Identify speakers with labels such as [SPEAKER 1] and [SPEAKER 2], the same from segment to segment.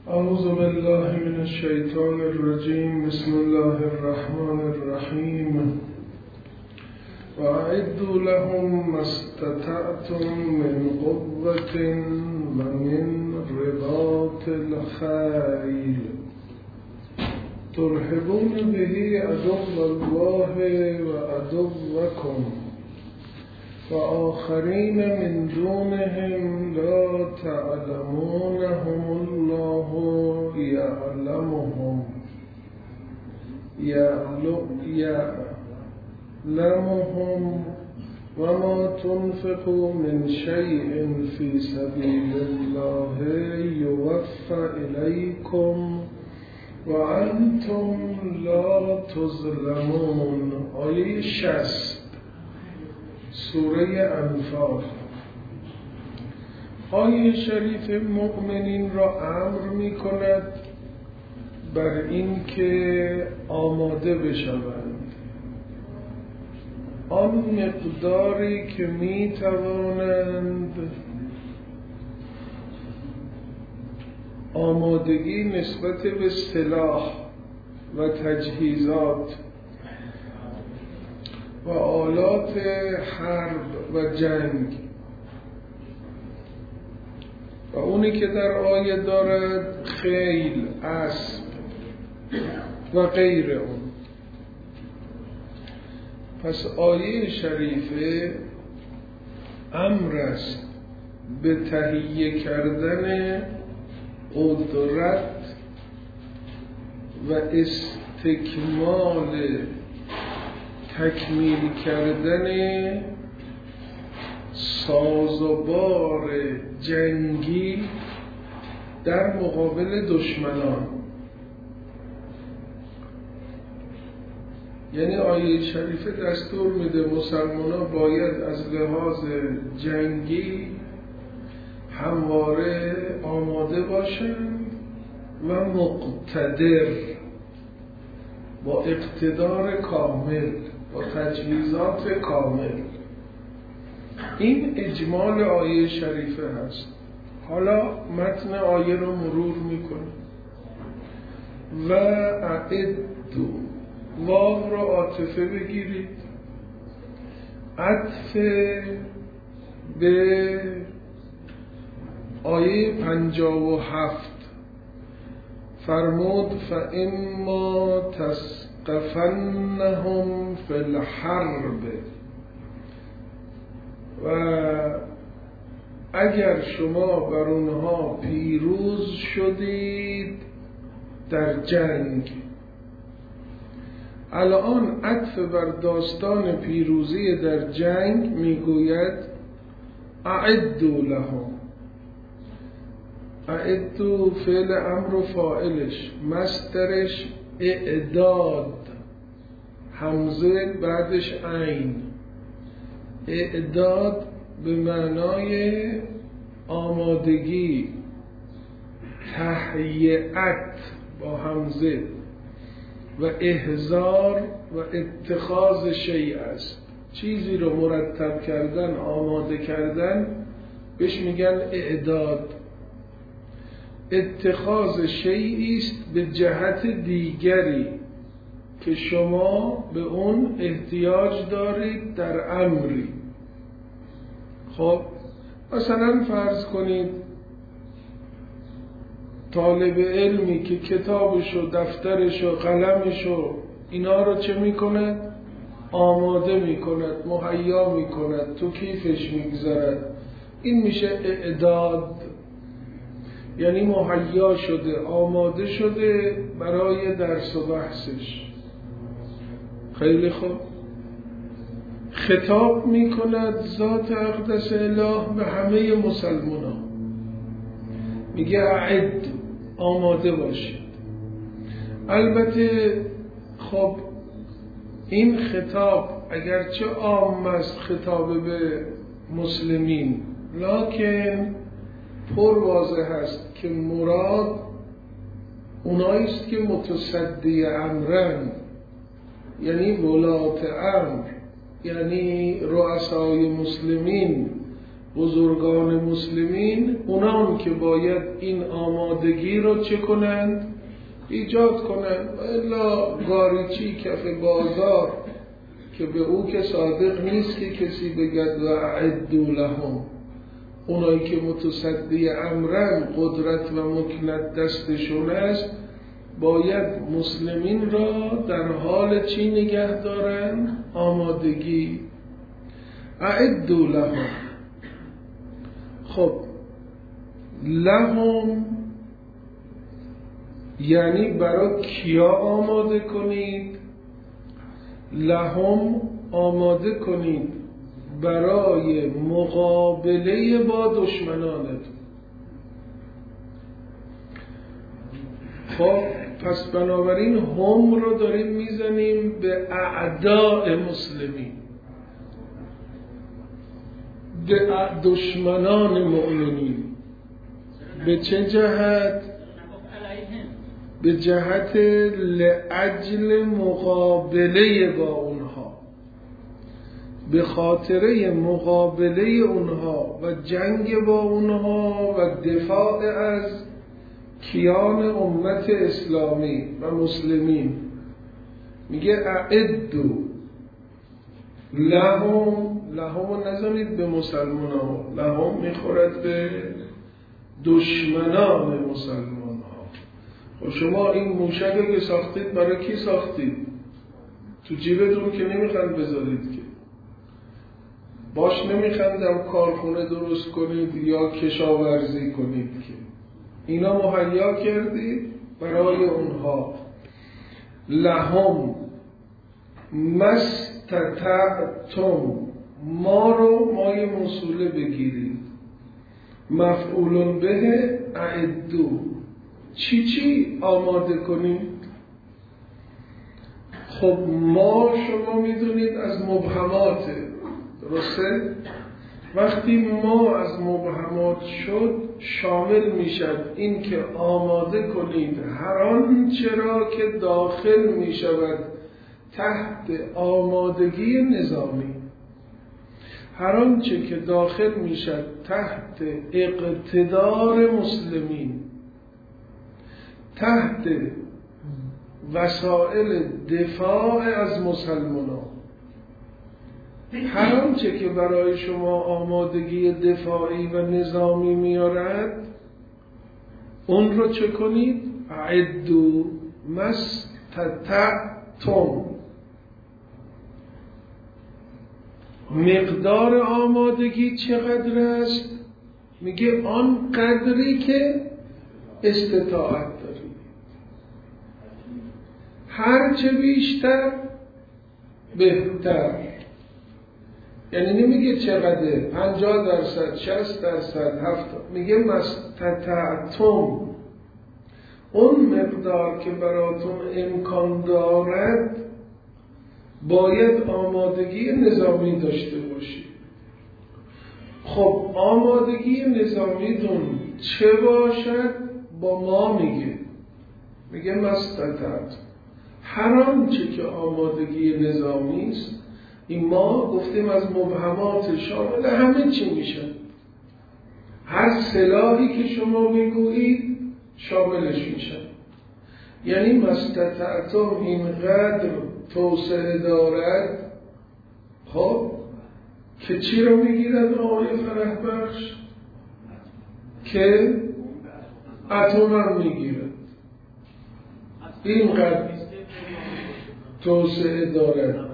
[SPEAKER 1] اعوذ بالله من الشیطان الرجیم. بسم الله الرحمن الرحیم. وأعدوا لهم ما استطعتم من قوة ومن رباط الخيل ترهبون به عدو الله وعدوكم وآخرين من دونهم لا تعلمونهم الله يعلمهم وما تنفقوا من شيء في سبيل الله يوفى إليكم وأنتم لا تظلمون. آیه 60 سوره انفال. آیه شریف مؤمنین را امر می کند بر این که آماده بشوند آن مقداری که می توانند آمادگی نسبت به سلاح و تجهیزات و آلات حرب و جنگ و اونی که در آیه دارد خیل، اسب و غیر اون. پس آیه شریفه امر است به تهیه کردن قدرت و استکمال تکمیل کردن سازوبار جنگی در مقابل دشمنان. یعنی آیه شریفه دستور میده مسلمانان باید از لحاظ جنگی همواره آماده باشند و مقتدر، با اقتدار کامل، با تجهیزات کامل. این اجمال آیه شریفه هست. حالا متن آیه رو مرور میکنه. و اعدوا، واو رو عاطفه بگیرید، عطف به آیه 57 فرمود فإما تثقفنهم فی الحرب، و اگر شما بر اونها پیروز شدید در جنگ. الان عطف بر داستان پیروزی در جنگ میگوید اعدوا لهم. اعدوا فعل امر و فاعلش، مصدرش اعداد، همزه بعدش عین. اعداد به معنای آمادگی، تهیئت با همزه، و احضار و اتخاذ شیء است. چیزی رو مرتب کردن، آماده کردن، بهش میگن اعداد. اتخاذ شیئی است به جهت دیگری که شما به اون احتیاج دارید در امری. خب مثلا فرض کنید طالب علمی که کتابش و دفترش و قلمش و اینا رو چه میکند؟ آماده میکند، مهیا میکند، تو کیفش میگذارد. این میشه اعداد. یعنی مهیا شده، آماده شده برای درس و بحثش. خیلی خوب. خطاب میکند ذات اقدس اله به همه مسلمانان، میگه اعد، آماده باشید. البته خب این خطاب اگرچه عام است، خطاب به مسلمین، لکن پر واضح است که مراد اوناییست که متصدی امرن، یعنی ولات امر، یعنی رؤسای مسلمین، بزرگان مسلمین اونان که باید این آمادگی رو چه کنند؟ ایجاد کنند. الا گاریچی کف بازار که به او که صادق نیست که کسی بگد و اعدوا لهم. اونایی که متصدی امرن، قدرت و مکنت دستشون است، باید مسلمین را در حال چی نگه دارن؟ آمادگی. اعدوا لهم. خب لهم یعنی برای کیا آماده کنید؟ لهم آماده کنید برای مقابله با دشمنانتون. خب پس بنابراین هم رو داریم میزنیم به اعداء مسلمین، به دشمنان مؤمنین. به چه جهت؟ به جهت لأجل مقابله با اونها، به خاطر مقابله اونها و جنگ با اونها و دفاع از کیان امت اسلامی و مسلمین. میگه اعدوا لهم. لهم نزنید به مسلمان ها، لهم میخورد به دشمنان مسلمان ها. خب شما این موشک که ساختید برای کی ساختید؟ تو جیبتون که نمیخواند بذارید که، باش نمیخواندم کارخونه درست کنید یا کشاورزی کنید که، اینا مهیا کردید برای اونها. لهم مستطعتم، ما رو مای موصوله بگیرید، مفعول به اعدوا، چی آماده کنید؟ خب ما شما میدونید از مبهماته، درسته؟ وقتی ما از مبهمات شد شامل میشد این که آماده کنید هر آنچه را که داخل میشود تحت آمادگی نظامی، هر آنچه که داخل میشد تحت اقتدار مسلمین، تحت وسائل دفاع از مسلمانان، هر آنچه که برای شما آمادگی دفاعی و نظامی میارد اون رو چه کنید؟ اعدوا مستطعتم. مقدار آمادگی چقدر است؟ میگه آن قدری که استطاعت دارید، هرچه بیشتر بهتر. یعنی نمیگه چقدر، 50%، 60%، 70%، میگه مستطعتم، اون مقدار که براتون امکان دارد باید آمادگی نظامی داشته باشید. خب آمادگی نظامیتون چه باشد؟ با ما میگه مستطعتم، هر آنچه که آمادگی نظامی است. این ما گفتیم از مبهمات شامل همه چی میشن، هر سلاحی که شما میگویید شاملش میشن. یعنی مستطعتم اینقدر توسعه دارد، خب که چی رو میگیرد آقای فرح بخش؟ که اتم هم میگیرد، اینقدر توسعه دارد.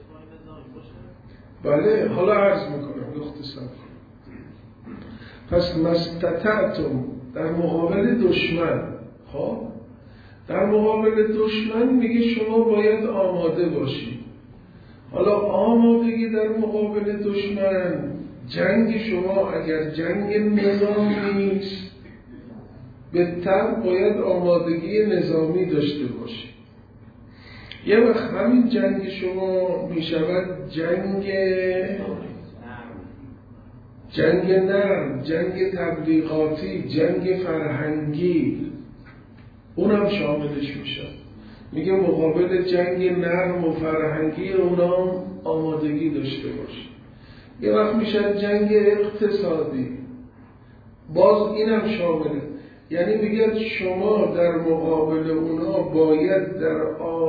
[SPEAKER 1] بله حالا عرض میکنم اختصار کنم. پس مستطعتم در مقابل دشمن، خب در مقابل دشمن میگه شما باید آماده باشید. حالا آمادگی در مقابل دشمن، جنگ شما اگر جنگ نظامی نیست بهتر باید آمادگی نظامی داشته باشید. یه وقت همین جنگ شما میشود جنگ نرم، جنگ تبلیغاتی، جنگ فرهنگی، اونم شاملش میشه. میگه مقابل جنگ نرم و فرهنگی اونام آمادگی داشته باشه. یه وقت میشه جنگ اقتصادی، باز اینم شامله. یعنی میگه شما در مقابل اونا باید در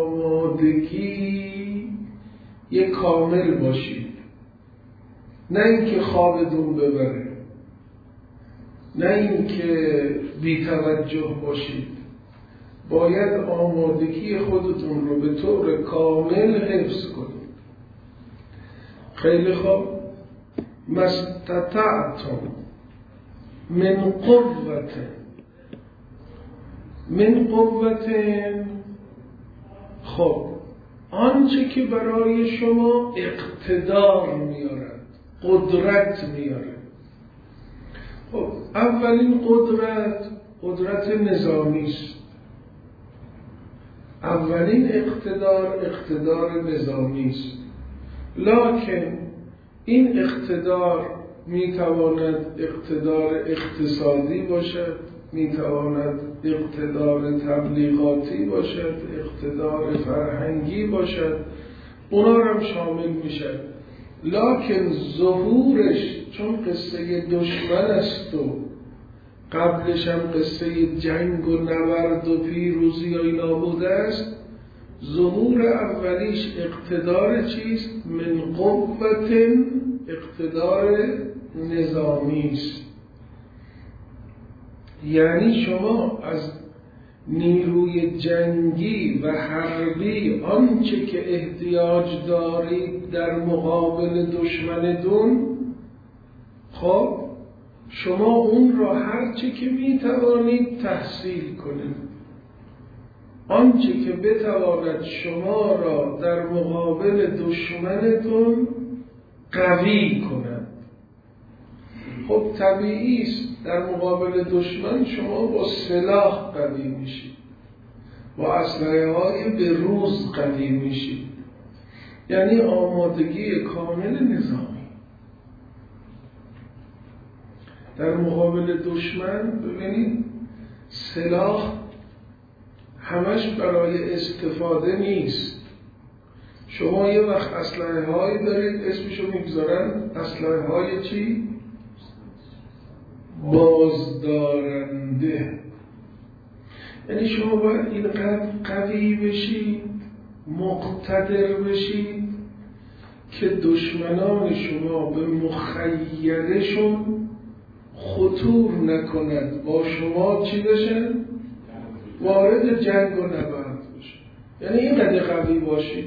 [SPEAKER 1] آمادگی یک کامل باشید، نه اینکه خوابتون ببره، نه اینکه بی توجه باشید. باید آمادگی خودتون رو به طور کامل حفظ کنید. خیلی خوب. مستطعتم من قوت. خب آنچه که برای شما اقتدار میارد، قدرت میارد. خب اولین قدرت نظامی است. اولین اقتدار نظامی است. لکن این اقتدار میتواند اقتدار اقتصادی باشد، میتواند اقتدار تبلیغاتی باشد، اقتدار فرهنگی باشد، اونا هم شامل میشد. لکن ظهورش چون قصه دشمن است و قبلش هم قصه جنگ و نبرد و پیروزی و اینا بوده است، ظهور اولیش اقتدار چیست؟ من قوت، اقتدار نظامی است. یعنی شما از نیروی جنگی و حربی آنچه که احتیاج دارید در مقابل دشمنتون، خب شما اون را هرچه که میتوانید تحصیل کنید. آنچه که بتواند شما را در مقابل دشمنتون قوی کند. خب طبیعی است در مقابل دشمن شما با سلاح قوی میشید، با اسلحه‌های به روز قوی میشید. یعنی آمادگی کامل نظامی. در مقابل دشمن ببینید سلاح همش برای استفاده نیست. شما یه وقت اسلحه هایی دارید اسمشو میگذارن اسلحه های چی؟ بازدارنده. یعنی شما باید اینقدر قوی بشید، مقتدر بشید که دشمنان شما به مخیلشون خطور نکند، با شما چی بشن؟ وارد جنگ و نبرد بشن. یعنی اینقدر قوی باشید.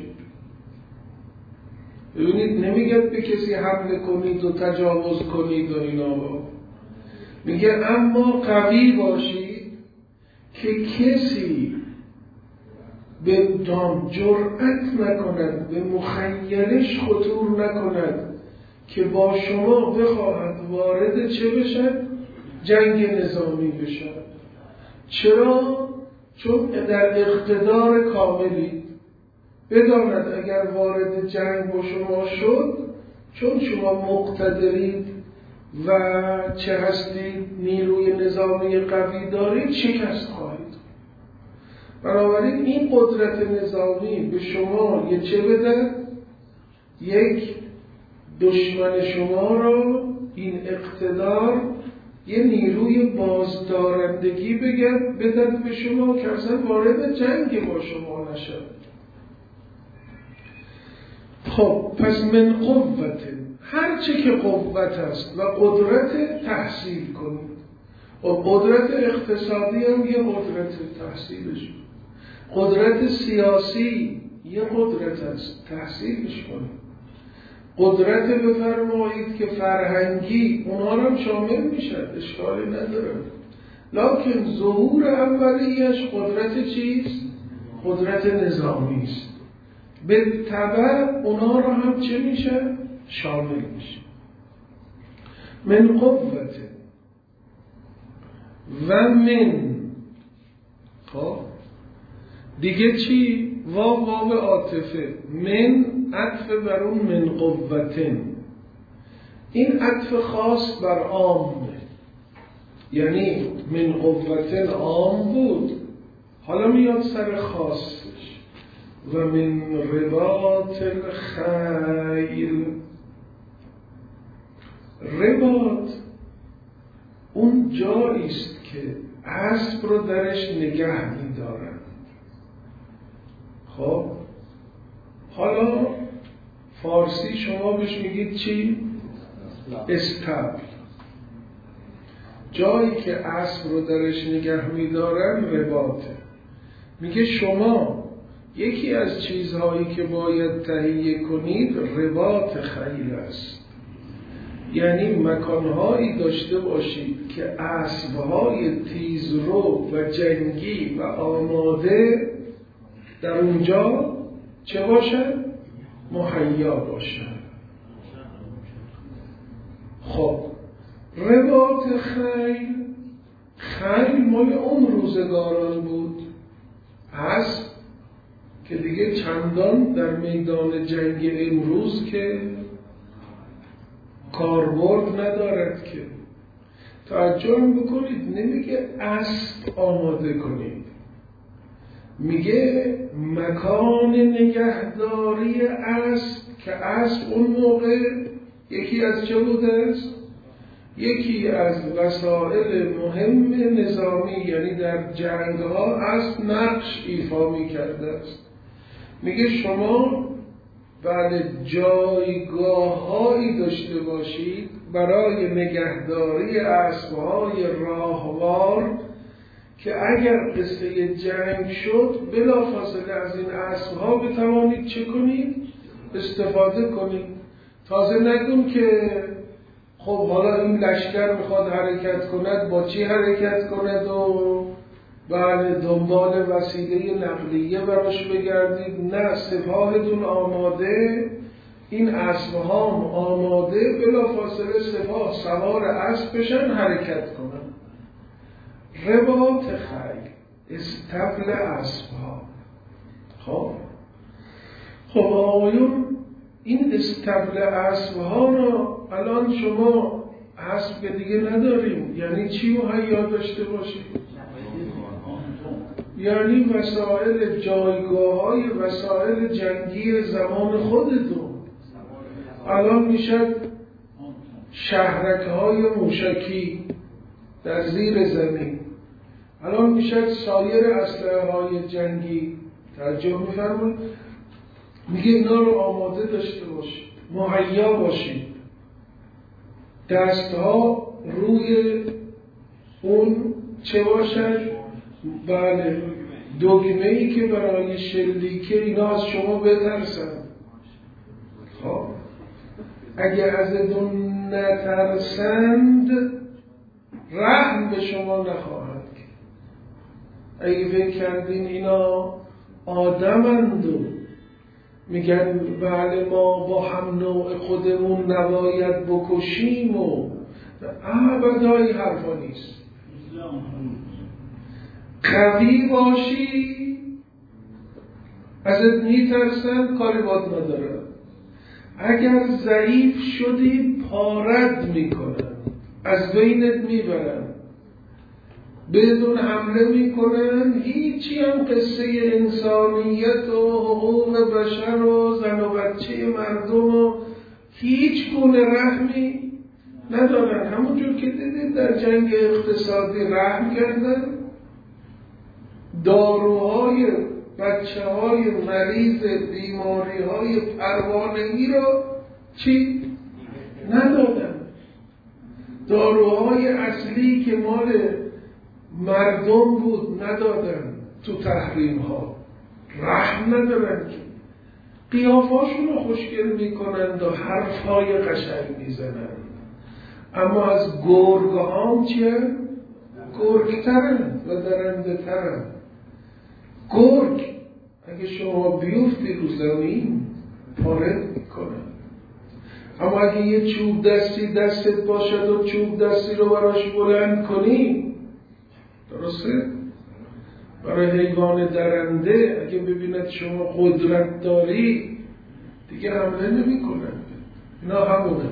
[SPEAKER 1] ببینید نمیگه به کسی حمله کنید و تجاوز کنید و اینا، میگه اما قوی باشید که کسی به جرأت نکند، به مخیلش خطور نکند که با شما بخواهد وارد چه بشد؟ جنگ نظامی بشد. چرا؟ چون در اقتدار کاملی بداند اگر وارد جنگ با شما شد، چون شما مقتدرید و چه هستید نیروی نظامی قوی دارید، شکست خواهید. بنابراین این قدرت نظامی به شما یه چه بده؟ یک دشمن شما را این اقتدار یه نیروی بازدارندگی بدن به شما که اصلا وارد جنگ با شما نشد. خب پس من قوت، هرچه که قوت است و قدرت تحصیل کنید. و قدرت اقتصادی هم یه قدرت تحصیلش، قدرت سیاسی یه قدرت است تحصیلش کنید. قدرت بفرمایید که فرهنگی اونا هم شامل میشد، اشکالی نداره. لکن ظهور اولیش قدرت چیست؟ قدرت نظامی است. به تبع اونا را هم چه میشه؟ شامل میشه. من قوت و من، خب دیگه چی؟ واو عاطفه. من عطف بر اون من قوتن. این عطف خاص بر عامه، یعنی من قوتن عام بود، حالا میاد سر خاصش. و من رباط الخیل، رباط اون جایی است که اسب رو درش نگه می‌دارن. خب حالا فارسی شما بهش میگید چی؟ استبل. جایی که اسب رو درش نگه می‌دارن رباطه. میگه شما یکی از چیزهایی که باید تهیه کنید رباط خیل است، یعنی مکانهایی داشته باشید که اسبهای تیزرو و جنگی و آماده در اونجا چه باشن؟ مهیا باشن. خب رباط خیل مال اون روزگاران بود، اسب که دیگه چندان در میدان جنگ امروز که کاربرد ندارد که. توجه بکنید، نمیگه اسب آماده کنید، میگه مکان نگهداری اسب که اسب اون موقع یکی از چه بوده است؟ یکی از وسایل مهم نظامی، یعنی در جنگ ها اسب نقش ایفا می کرده است. میگه شما بعد جایگاه هایی داشته باشید برای نگهداری اسبهای راهوار که اگر قصه جنگ شد بلافاصله از این اسبها بتوانید چه کنید؟ استفاده کنید. تازه نگون که خب حالا این لشکر میخواد حرکت کند، با چی حرکت کند و بله دنبال وسیله نقلیه براش بگردید. نه، سپاهتون آماده، این اسبها آماده، بلافاصله سپاه سوار اسب بشن حرکت کنن. رباط خیل، استبل اسبها. خب آقایون، این استبل اسبها رو الان شما اسب که دیگه نداریم، یعنی چی مهیا داشته باشید؟ یعنی وسایل جایگاه‌های وسایل جنگی زمان خودتون. الان میشد شهرک‌های موشکی در زیر زمین، الان میشد سایر اسلحه‌های جنگی. توجه می‌فرمایید؟ میگه اینا رو آماده داشته باشید، مهیا باشید. دستها روی اون چه باشد؟ بله، دگمه‌ای که برای شلیکه اینا از شما بترسن. خب اگه ازتون نترسند رحم به شما نخواهند کرد. اگه فکر کردین اینا آدمند و میگن بله ما با هم نوع خودمون نباید بکشیم و ابدایی حرفا نیست. قوی باشی، ازت میترسن، کاری باد ندارن. اگر ضعیف شدی پارد میکنن، از بینت میبرن، بدون حمله میکنن. هیچی هم قصه انسانیت و حقوق بشر و زن و بچه مردم و هیچ گونه رحمی ندارن. همونجور که دیدید در جنگ اقتصادی رحم کردن، داروهای بچه های مریض بیماری های پروانگی رو چی؟ ندادن. داروهای اصلی که مال مردم بود ندادن. تو تحریم ها رحم ندارن که قیافاشون رو خوشگل میکنند و حرفهای قشنگ میزنند، اما از گرگ چیه؟ گرگترن و درنده ترن. گرگ اگه شما بیفتی رو زمین پاره میکنن، اما اگه یه چوب دستی دستت باشد و چوب دستی رو براش بلند کنی، درسته؟ برای حیوان درنده اگه ببیند شما قدرت داری دیگه حمله نمی کنن. اینا همونه.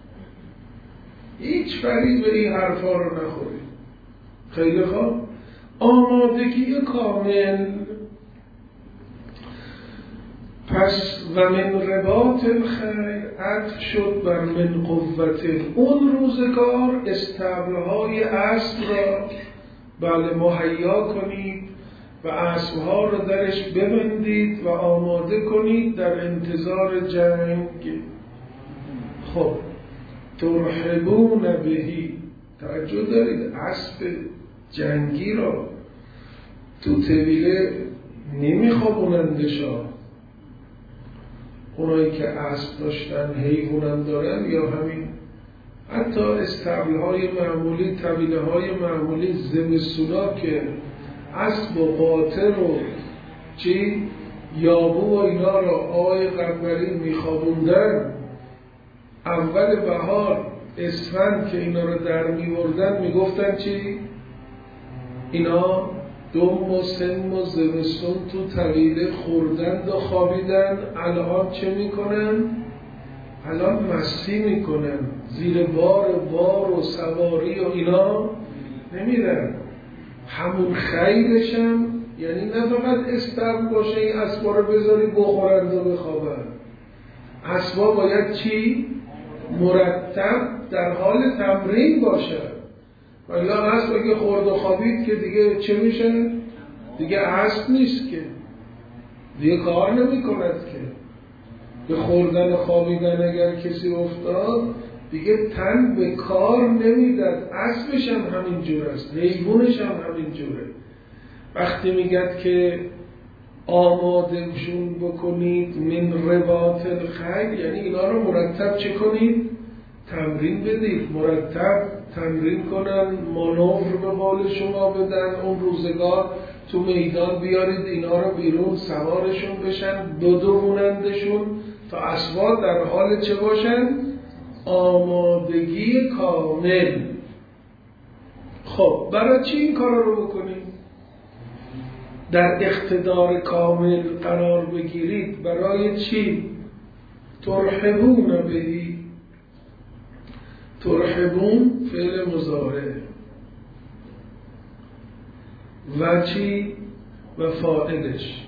[SPEAKER 1] هیچ فریب به این حرفا رو نخورید. خیلی خوب. آمادگی کامل. پس و من رباط الخیل عطف شد بر من قوت. اون روزگار استبلهای اسب را بله مهیا کنید و اسبها را درش ببندید و آماده کنید در انتظار جنگ. خب ترحبون بهی، توجه دارید اسب جنگی را تو طویله نمیخوابونندشا. اونایی که اسب داشتن حیوانم دارن یا همین حتی استبلهای معمولی، طویله های معمولی زمستونا که اسب و قاطر و یابو و اینا را آقای قنبری میخوابوندن. اول بهار اسفند که اینا را در میوردن میگفتن اینا دم و سم و زمستون تو طویله خوردند و خوابیدن. الان چه میکنن؟ الان مستی میکنن، زیر بار و سواری و اینا نمیرن. همون خیلشم یعنی نه فقط استبل باشه این اسبا رو بذاری بخورند و بخوابند. اسبا باید مرتب در حال تمرین باشه. ولی اسب اگه خورد و خوابید که دیگه چه میشه؟ دیگه اسب نیست که، دیگه کار نمی کند که. به خوردن و خوابیدن اگر کسی افتاد دیگه تن به کار نمیداد. اسبش هم همین جور است، حیوانش هم همین جوره. وقتی میگد که آمادهشون بکنید من رباط الخیل، یعنی اینا رو مرتب چه کنید؟ تمرین بدید، مرتب تمرین کنن، مانور به قول شما بدن. اون روزگار تو میدان بیارید اینا رو بیرون، سوارشون بشن، بدوونندشون تا اسبا در حال چه باشن؟ آمادگی کامل. خب برای چی این کار رو بکنید؟ در اقتدار کامل قرار بگیرید. برای چی؟ ترحبون بهی. ترحبون فعل مضارع و چی؟ و فاعلش.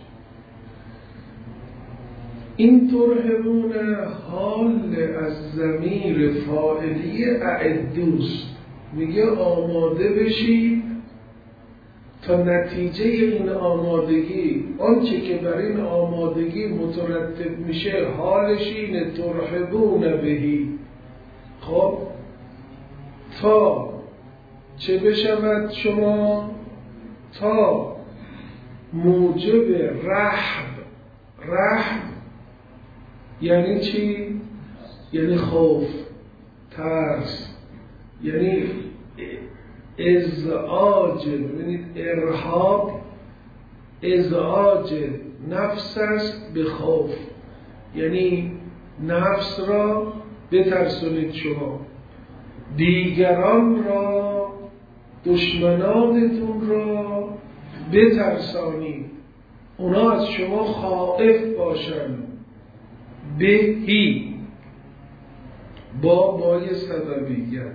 [SPEAKER 1] این ترحبون حال از ضمیر فاعلی اعدوست، میگه آماده بشید تا نتیجه این آمادگی، آنچه که بر این آمادگی مترتب میشه حالش اینه ترحبون بهی. خب تا چه بشود شما؟ تا موجب رهب. رهب یعنی چی؟ یعنی خوف، ترس، یعنی ازعاج. ببینید ارهاب ازعاج نفس است به خوف، یعنی نفس را بترسونید شما، دیگران را، دشمنانتون را بترسانید، اونا از شما خائف باشن. بهی بای سببیت.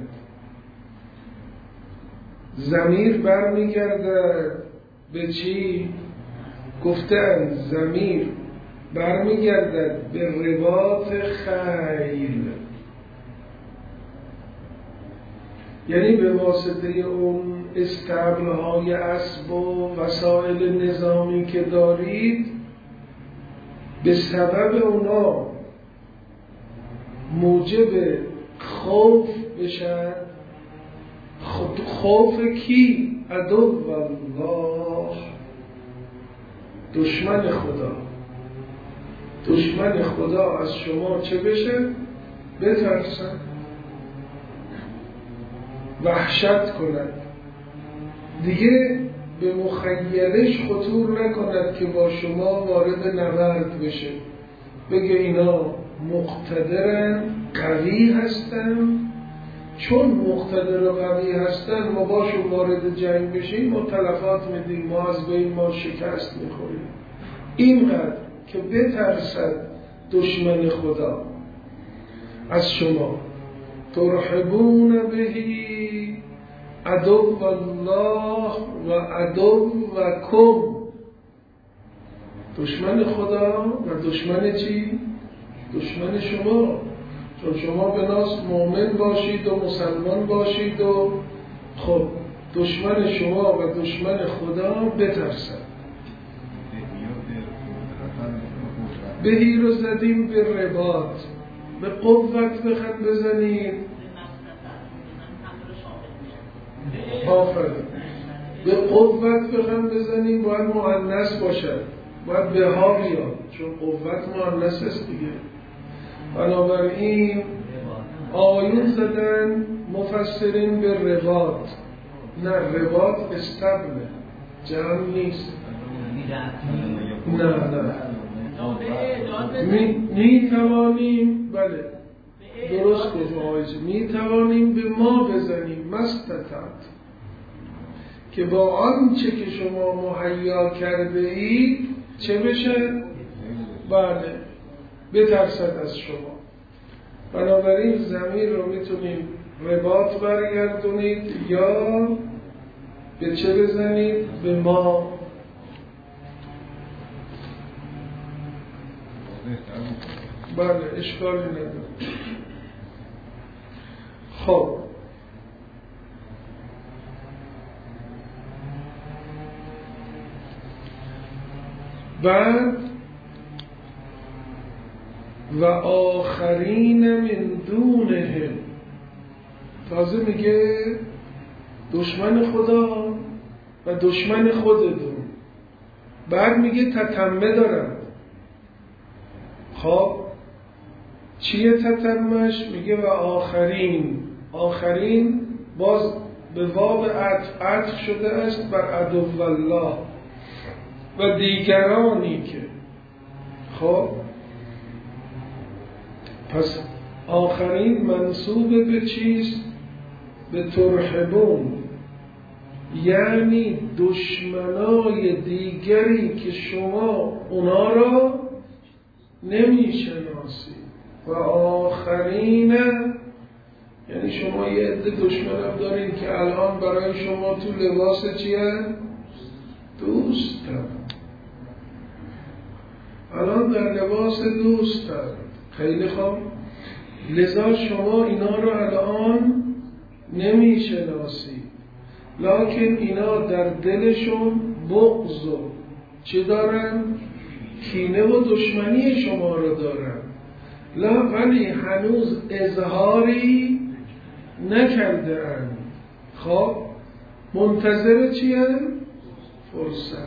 [SPEAKER 1] ضمیر برمیگرده به چی؟ گفتن ضمیر برمیگرده به رباط خیل، یعنی به واسطه اون استبلهای اسب و وسایل نظامی که دارید، به سبب اونا موجب خوف بشن. خوف کی؟ عدو الله، دشمن خدا. دشمن خدا از شما چه بشه؟ بترسن، وحشت کند، دیگه به مخیلش خطور نکند که با شما وارد نبرد بشه، بگه اینا مقتدرن، قوی هستن، چون مقتدر و قوی هستن ما باشون وارد جنگ بشیم، ما تلفات میدیم، ما از بین ما شکست میخوریم. اینقدر که بترسد دشمن خدا از شما. ترحبون بهی عدو الله و عدو و کم. دشمن خدا و دشمن چی؟ دشمن شما. چون شما به ناس مؤمن باشید و مسلمان باشید و خب دشمن شما و دشمن خدا بترسد. بهی رو زدیم به رباط، به قوت بخواد بزنید. آفرین. به قوت بخواد بزنید باید مؤنث باشد، باید به ها بیاد، چون قوت مؤنث است دیگه. بنابراین آیون زدن مفسرین به رباط. نه، رباط استبله، جمع نیست. نه می توانیم، بله درست گفت آیجه، می توانیم به ما بزنیم مستطعت، که با آنچه که شما مهیا کرده اید چه بشه؟ بله بترسد از شما. بنابراین ضمیر رو میتونیم رباط برگردونید یا به چه بزنید؟ به ما. بله اشکالی نداره. خب بعد و آخرین من دونهم، تازه میگه دشمن خدا و دشمن خودتون. بعد میگه تتمه دارن. خب چیه تتمش؟ میگه و آخرین. آخرین باز به واو عطف شده است بر عدو الله و دیگرانی که. خب پس آخرین منصوب به چیست؟ به ترحبون، یعنی دشمنای دیگری که شما اونا را نمیشناسید. و آخرین یعنی شما یه عده دشمن هم دارید که الان برای شما تو لباس چیه؟ دوستن. الان در لباس دوستن. خیلی خوب. لذا شما اینا رو الان نمیشناسید، لکن اینا در دلشون بغض و چه دارن؟ کینه و دشمنی شما رو دارن، ولی هنوز اظهاری نکرده اند. خب منتظر چی هست؟ فرصت.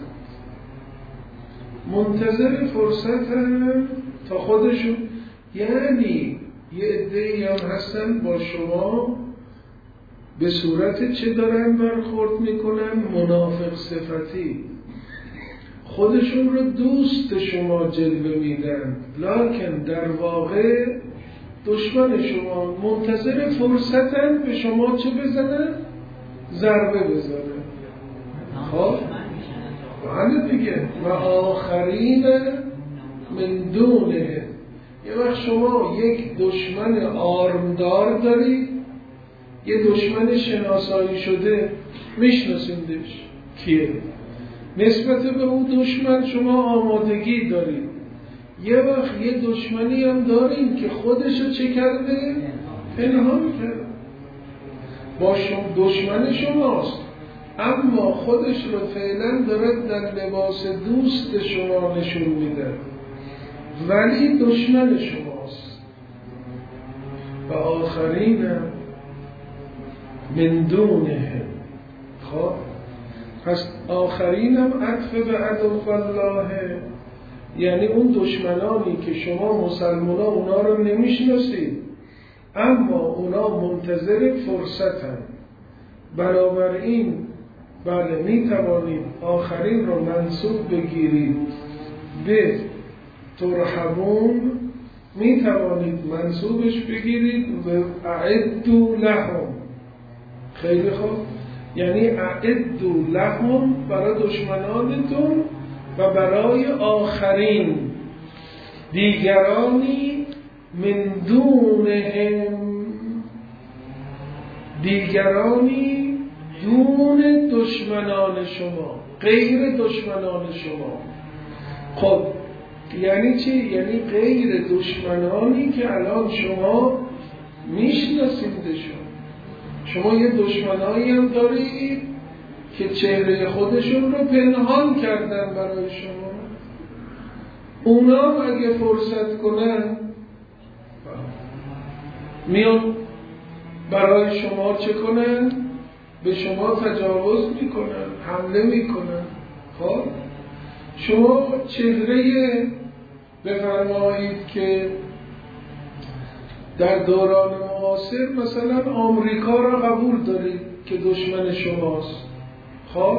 [SPEAKER 1] منتظر فرصت هست تا خودشون، یعنی یه عده‌ای هم هستن با شما به صورت چه دارن برخورد میکنن؟ منافق صفتی. خودشون رو دوست شما جلوه میدن، لکن در واقع دشمن شما. منتظر فرصتن به شما چه بزنن؟ ضربه بزنن. خب بله دیگه. و آخرین من دونه. یه وقت شما یک دشمن آرمدار دارید، یه دشمن شناسایی شده، میشناسیندش کیه، نسبت به اون دشمن شما آمادگی دارید. یه وقت یه دشمنی هم داریم که خودشو چه کرده؟ پنهان کرده. با دشمن شماست، اما خودش رو فعلا داره در لباس دوست شما نشون میده، ولی دشمن شماست. و آخرین من دونهم. خب پس آخرینم عطف به عدو الله، یعنی اون دشمنانی که شما مسلمان ها اونا رو نمیشناسید، اما اونا منتظر فرصتن. بنابراین بله می توانید آخرین رو منصوب بگیرید به ترحبون، می توانید منصوبش بگیرید و اعدوا لهم. خیلی خوب. یعنی اعدوا لهم برای دشمنانتون و برای آخرین دیگرانی من دونهم، دیگرانی دون دشمنان شما، غیر دشمنان شما. خب یعنی چی؟ یعنی غیر دشمنانی که الان شما میشناسیدشون. شما یه دشمنایی هم دارید که چهره خودشون رو پنهان کردن برای شما. اونا اگه فرصت کنن میان برای شما چه کنن؟ به شما تجاوز میکنن، حمله میکنن. خب شما چهره بفرمایید که در دوران معاصر مثلا آمریکا را قبول دارید که دشمن شماست. خب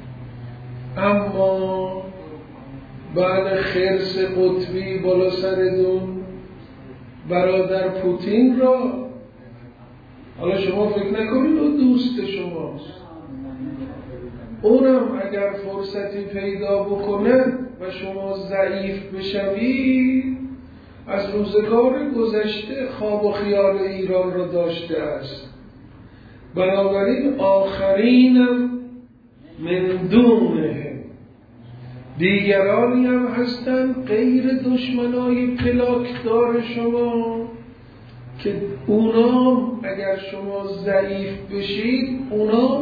[SPEAKER 1] اما بعد خرس قطبی بالا سرتون برادر پوتین را، حالا شما فکر نکنید او دوست شماست، اونم اگر فرصتی پیدا بکنه و شما ضعیف بشوید، از روزگار گذشته خواب و خیال ایران را داشته است. بنابراین آخرینم من دونه، دیگرانی هم هستن غیر دشمنای پلاکدار شما که اونا اگر شما ضعیف بشید، اونا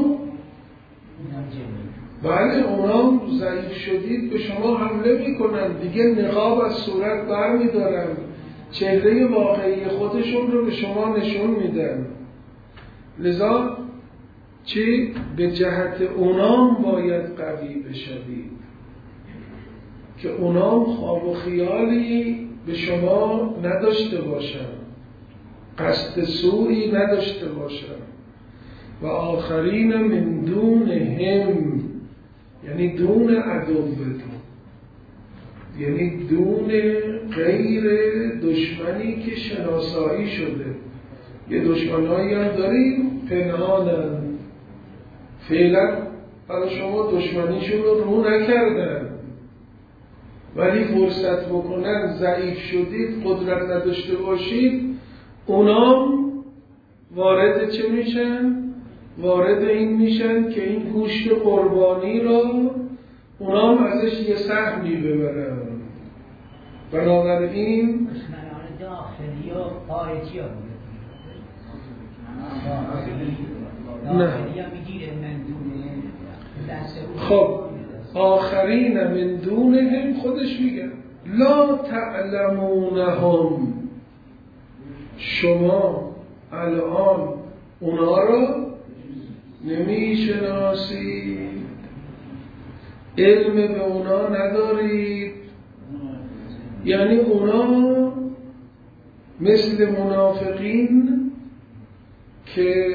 [SPEAKER 1] ضعیف شدید به شما حمله میکنن دیگه، نقاب از صورت بر میدارن، چهره واقعی خودشون رو به شما نشون میدن. لذا چی؟ به جهت اونام باید قوی بشوید که اونام خواب و خیالی به شما نداشته باشن، قصد سوئی نداشته باشن. و آخرین من دون هم، یعنی دون عدوتون، یعنی دون غیر دشمنی که شناسایی شده. یه دشمنایی هم داریم پنهانن، فعلا برای شما دشمنیشون رو نکردن، ولی فرصت بکنن ضعیف شدید، قدرت نداشته باشید، اونام وارد چه میشن؟ وارد این میشن که این گوشت قربانی را اونام ازش یه سهمی ببرن. بنابراین
[SPEAKER 2] دشمنان داخلی و خارجی ها
[SPEAKER 1] نه. خب آخرین من دونهم خودش میگن لا تعلمونهم، شما الان اونا را نمیشناسید، علم به اونا ندارید. یعنی اونا مثل منافقین که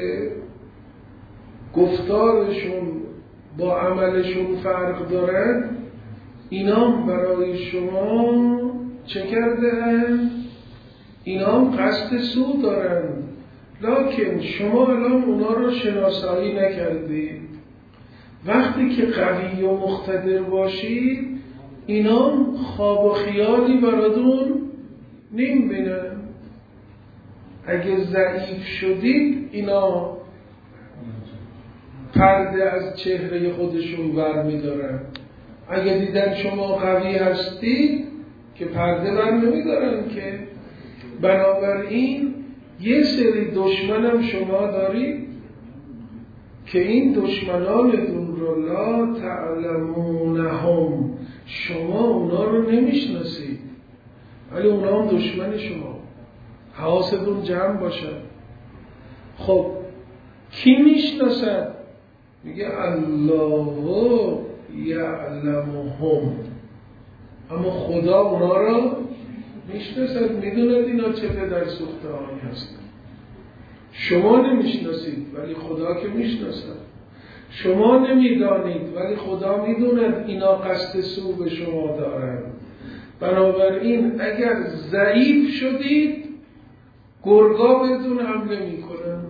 [SPEAKER 1] گفتارشون با عملشون فرق دارن، اینا برای شما چه کرده؟ اینا قصد سود دارن، لکن شما الان اونا رو شناسایی نکردید. وقتی که قوی و مقتدر باشید، اینا خواب و خیالی براتون نمیبینن. اگه ضعیف شدید، اینا پرده از چهره خودشون بر میدارن. اگه دیدن شما قوی هستید که پرده بر نمیدارن که. بنابراین یه سری دشمنم شما دارید که این دشمنانتون رو لا تعلمونهم، شما اونا رو نمیشناسید، ولی اونا هم دشمن شما. حواستون جمع باشد. خب کی میشناسد؟ میگه الله یعلمهم، اما خدا اونا رو میشناسد، میدوند اینا چه پدر سوخته هایی هستن. شما نمیشناسید ولی خدا که میشناسد. شما نمیدانید ولی خدا میدوند اینا قصد سو به شما دارند. بنابراین اگر ضعیف شدید، گرگا بهتون حمله میکنن.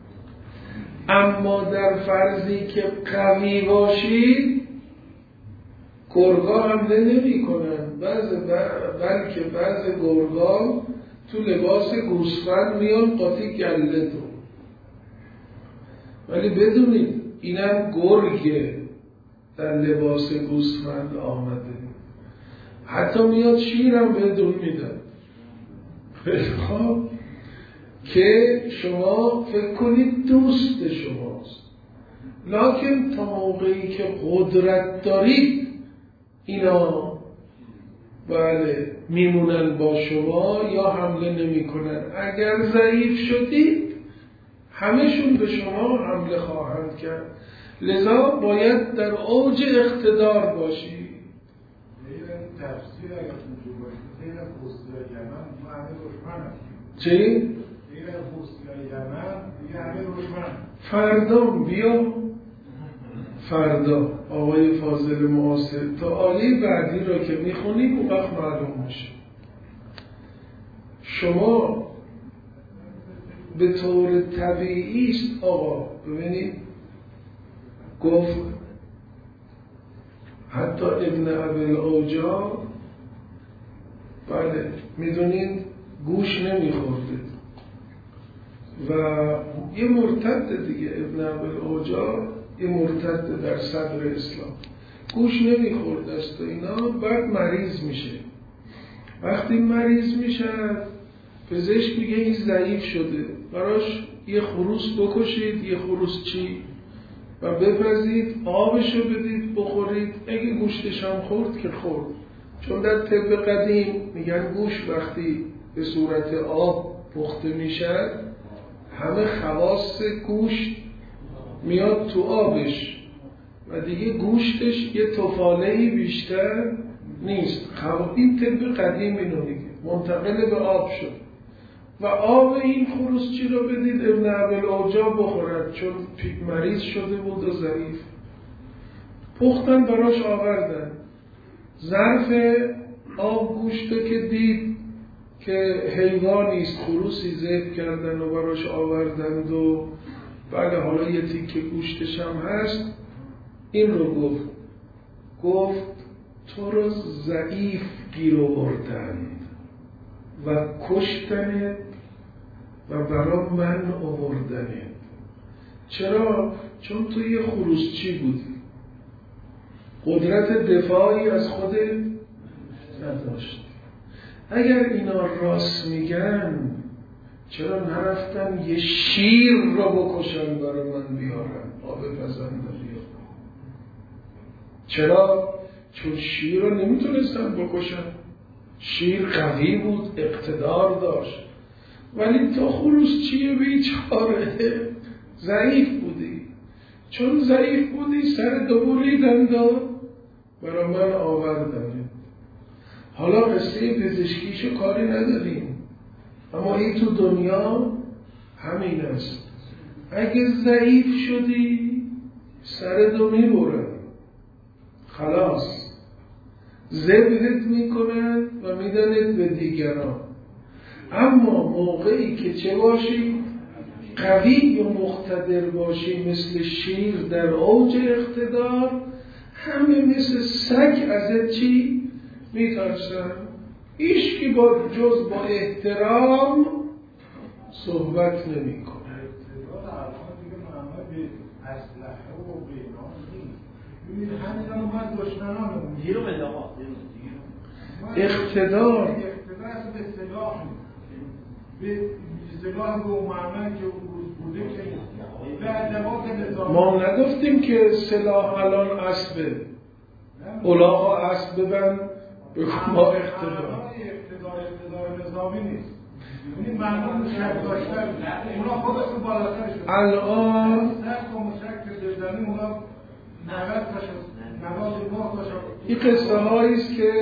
[SPEAKER 1] اما در فرضی که قوی باشید، گرگا حمله نمی کنن، بلکه بعض گرگا تو لباس گوسفند میان قاطی گله تو. ولی بدونید اینم گرگه در لباس گوسفند آمده. حتی میاد شیرم بهتون میدن. خب که شما فکر کنید دوست شماست، لکن تا موقعی که قدرت دارید اینا بله میمونن با شما یا حمله نمی کنن. اگر ضعیف شدید همشون به شما حمله خواهند کرد، لذا باید در اوج اقتدار باشید.
[SPEAKER 3] تفسیر اگر اونجور باشید غیر خوستیای یمن همه دشمن هستیم.
[SPEAKER 1] چی؟
[SPEAKER 3] غیر خوستیای یمن دیگه همه دشمن.
[SPEAKER 1] فردا بیا، فردا آقای فاضل معاصر تا آیه بعدی را که میخونیم اون وقت معلوم میشه. شما به طور طبیعی است آقا ببینید گفت حتی ابن ابوالعوجا بله میدونید گوش نمیخورده و یه مرتد دیگه، ابن ابوالعوجا یه مرتد در صدر اسلام گوش نمیخورده است و اینا، بعد مریض میشه. وقتی مریض میشه پزشک میگه این ضعیف شده، براش یه خروس بکشید، یه خروس چی و بپزید، آبشو بدید بخورید، اگه گوشتش هم خورد که خورد. چون در طب قدیم میگن گوشت وقتی به صورت آب پخته میشه همه خواص گوشت میاد تو آبش و دیگه گوشتش یه طفاله‌ای بیشتر نیست. این طب قدیم اینو میگه، منتقل به آب شد و آب این خروسچی رو بدید ابن ابوالعوجا بخورد، چون مریض شده بود و ضعیف. پختن براش آوردن، ظرف آب گوشتو که دید که حیوانیست، خروسی ذبح کردن و براش آوردند و بله حالا یه تیکه گوشتش هم هست، این رو گفت تو رو ضعیف گیر آوردند و کشتنت و برای من آوردنت. چرا؟ چون تو یه خروسچی بودی، قدرت دفاعی از خودت نداشت. اگر اینا راست میگن چرا نرفتن یه شیر رو بکشن برای من بیارن آب پزنده بیارن؟ چرا؟ چون شیر رو نمیتونستن بکشن، شیر قوی بود، اقتدار داشت، ولی تو خروسچی بیچاره ضعیف بودی، چون ضعیف بودی سر دوریدند و برای من آوردن. حالا قصه پزشکیشو کاری نداریم، اما این تو دنیا همین است. اگه ضعیف شدی سر دو میبرن، خلاص ذبحت میکنن و میدنت به دیگران. اما موقعی که چه باشی؟ قوی و مقتدر باشی مثل شیر در اوج اقتدار، همه مثل سگ ازت چی؟ میترسن. ایش که جز با احترام صحبت نمی کنه. اقتدار ما نگفتیم که سلاح الان اسبه، الاغا اسب ببن بگو ما اقتدار
[SPEAKER 3] نظامی نیست. این مردم شک داشتن اونا خودشون بالاترش
[SPEAKER 1] الان
[SPEAKER 3] سخت و مشک دردنی اونا 90
[SPEAKER 1] این قصه هاییست که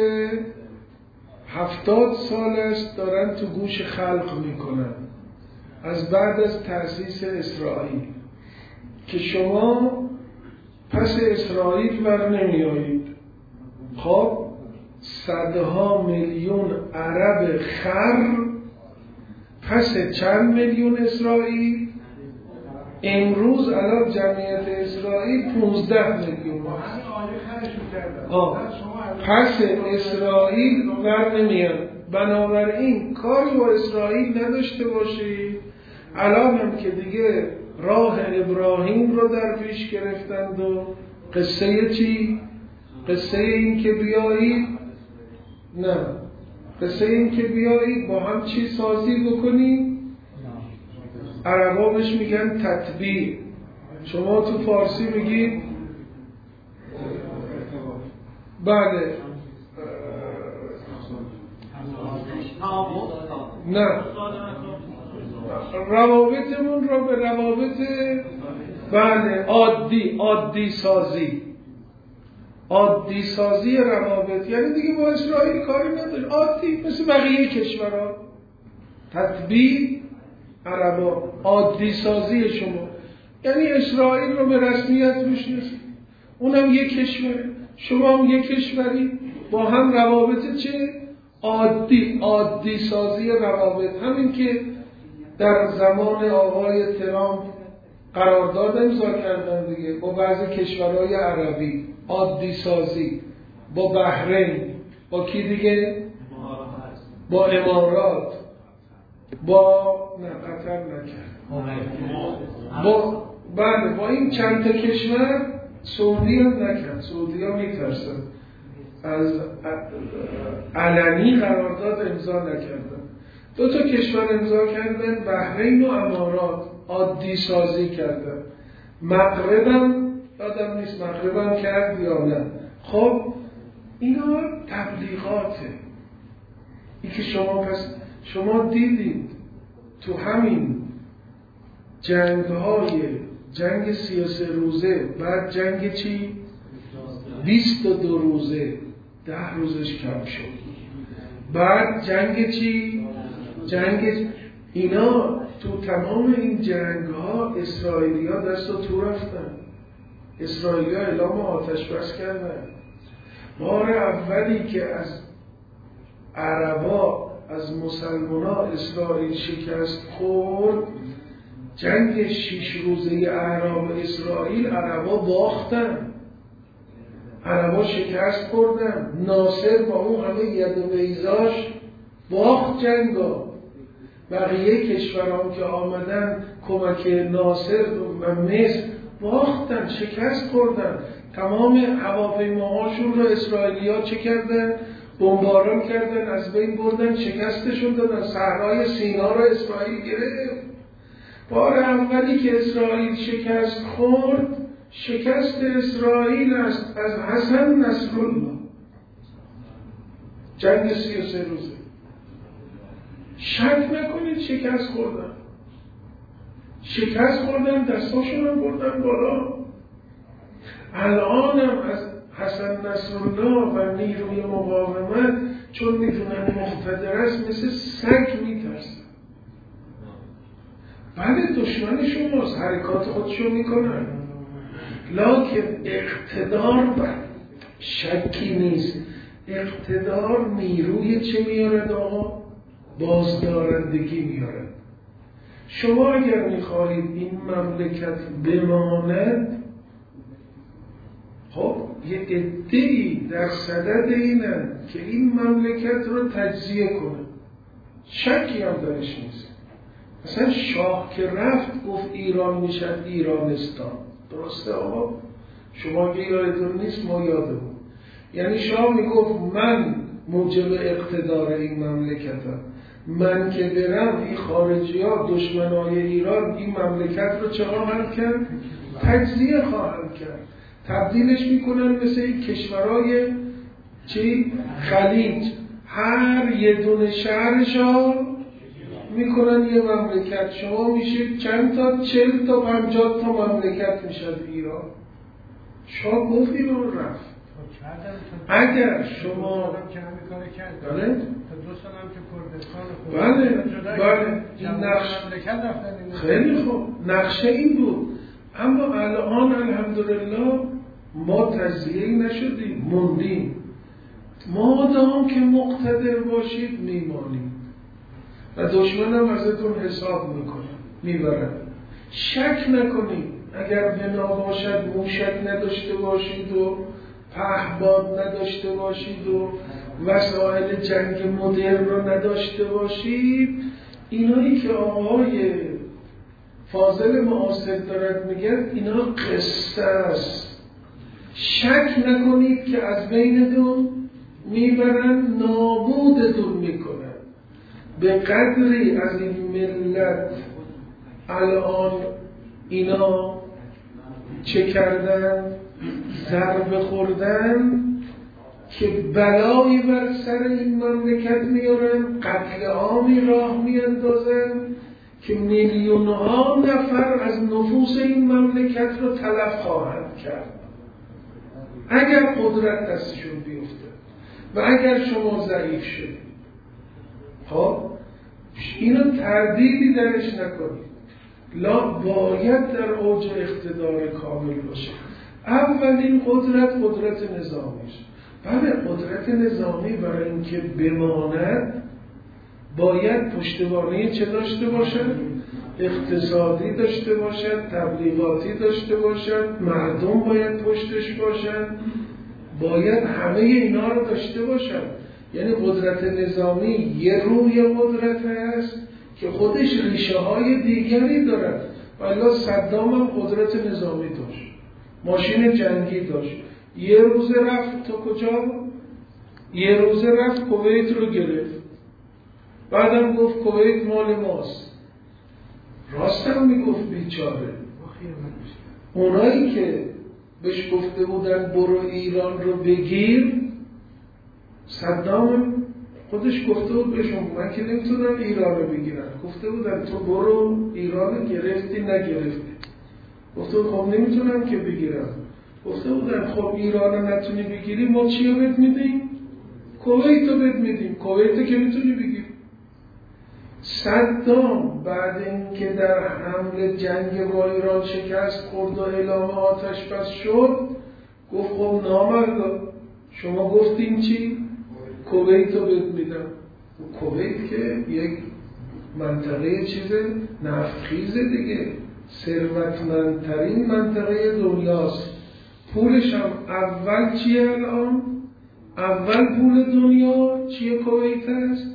[SPEAKER 1] 70 سال است دارن تو گوش خلق میکنن از بعد از تأسیس اسرائیل که شما پس اسرائیل بر نمی آیید. خب صدها میلیون عرب خر پس چند میلیون اسرائیل، امروز الان جمعیت اسرائیل 15 میلیون پس اسرائیل بر نمیاد. بنابراین کاری با اسرائیل نداشته باشید. الان هم که دیگه راه ابراهیم رو در پیش گرفتند و قصه چی؟ قصه این که بیایید نه، قصه این که بیایید با هم چی سازی بکنی، عربا بهش میگن تطبیع. شما تو فارسی میگید بله نه، روابطمون رو به روابط بله عادی سازی روابط، یعنی دیگه با اسرائیل کاری نداره، عادی مثل بقیه کشورها. تطبیع عربا عادی سازی شما، یعنی اسرائیل رو به رسمیت میشناسید، اونم یک کشوره، شما هم یک کشوری، با هم روابط چه؟ عادی سازی روابط. همین که در زمان آقای ترامپ قرارداد امضا کردن دیگه با بعضی کشورهای عربی، عادی سازی با بحرین، با کی دیگه؟ با امارات، با قطر نکرد، با این چند تا کشور. سعودی هم نکرد، سعودی ها میترسن از علنی قرارداد امضا نکردن. 2 تا کشور امضا کردن، بحرین و امارات، عادی سازی کردن. مغربم یادم نیست مغربم کرد یا نه. خب اینا تبلیغاته. این که شما دیدید تو همین جنگ 33 روزه، بعد جنگ چی؟ 22 روزه، 10 روزش کم شد. بعد جنگ چی؟ اینا تو تمام این جنگ ها اسرائیلی ها دست و تو رفتن، اسرائیلی ها اعلام آتش بس کردن. بار اولی که از عربا، از مسلمان ها اسرائیل شکست خورد، جنگ 6 روزه اعراب اسرائیل، عربا باختن، عربا شکست خوردن. ناصر با اون همه ید و بیضاش باخت جنگا. بقیه کشوران که آمدن کمک ناصر و مصر باختن، شکست خوردن. تمام هواپیماهاشون رو اسرائیلی‌ها چه کردن؟ بمباران کردن، از بین بردن، شکستشون دادن. صحرای سینا رو اسرائیل گرفت. بار اولی که اسرائیل شکست خورد، شکست اسرائیل است از حسن نصرالله، جنگ 33 روزه. شک نکنید شکست خوردن، دستاشون هم بردن بالا. الان هم از حسن نصرالله و نیروی مقاومت چون میدونن مقتدر است مثل سگ میترسن. بله دشمن شماست، حرکات خودشو میکنن، لکن اقتدار بر شکی نیست. اقتدار نیروی چه میارد آقا؟ بازدارندگی میارد. شما اگر میخواهید این مملکت بماند، خب یه عده‌ای در صدد اینن که این مملکت رو تجزیه کنه، شکی هم درش نیست. مثلا شاه که رفت گفت ایران میشد ایرانستان، درسته آقا؟ شما که یادتون نیست، ما یادمون. یعنی شاه میگفت من موجب اقتدار این مملکتم، من که برم این خارجی ها دشمنای ایران این مملکت رو چه خواهند کرد؟ تجزیه خواهند کرد، تبدیلش میکنن مثل این کشورهای چی؟ خلیج، هر یه دونه شهرش ها میکنن یه مملکت. شما میشه چند تا؟ 40 تا 50 تا مملکت میشد ایران. شاه گفت ایران رفت. اگر شما بله این خیلی خوب نقشه این بود، اما الان الحمدلله ما تجزیه‌ای نشدیم، موندیم. مادام که مقتدر باشید میمانیم و دشمنم ازتون حساب میکنه، میبرن. شک نکنید، اگر بنا باشد موشک نداشته باشید و پهباد نداشته باشید و وسایل جنگ مدرن رو نداشته باشید، اینایی که آقای فاضل معاصر دارد میگن اینا قصه است. شک نکنید که از بینتون میبرن نابودتون میکنن. به قدری از این ملت الان اینا چه کردن؟ ضربه خوردن که بلایی بر سر این مملکت میارن، قتل عامی راه میاندازن که میلیون‌ها نفر از نفوس این مملکت رو تلف خواهند کرد اگر قدرت دستشون بیفته و اگر شما ضعیف شدید. خب اینو تردیدی درش نکنید. لا باید در اوج اقتدار کامل باشه. اولین قدرت نظامیش. بله قدرت نظامی برای اینکه بماند باید پشتوانه چه داشته باشد؟ اقتصادی داشته باشد، تبلیغاتی داشته باشد، مردم باید پشتش باشد، باید همه اینا رو داشته باشد. یعنی قدرت نظامی یه روی قدرت هست که خودش ریشه های دیگری دارد. والا صدام هم قدرت نظامی داشت، ماشین جنگی داشت. یه روز رفت تا کجا؟ یه روز رفت کویت رو گرفت، بعدم گفت کویت مال ماست. راست هم میگفت بیچاره. اونایی که بهش گفته بودن برو ایران رو بگیر، صدام خودش گفته بود بهشون من که نمیتونم ایران رو بگیرم. گفته بودن تو برو ایران رو گرفتی نگرفتی. گفته بود خب نمیتونم که بگیرم. گفته بودن خب ایران رو نتونی بگیری ما چی رو بهت میدیم؟ کویت رو بهت میدیم. کویت رو که میتونی بگیری. صدام بعد اینکه در حمله جنگ با ایران شکست خورد و اعلام آتش بس شد، گفت خب نامردا شما گفتین چی؟ کویت رو بهت میدم. کویت که یک منطقه چیز نفتخیزه دیگه، ثروتمندترین منطقه دنیاست. پولش هم اول چیه الان؟ اول پول دنیا چیه کویت هست؟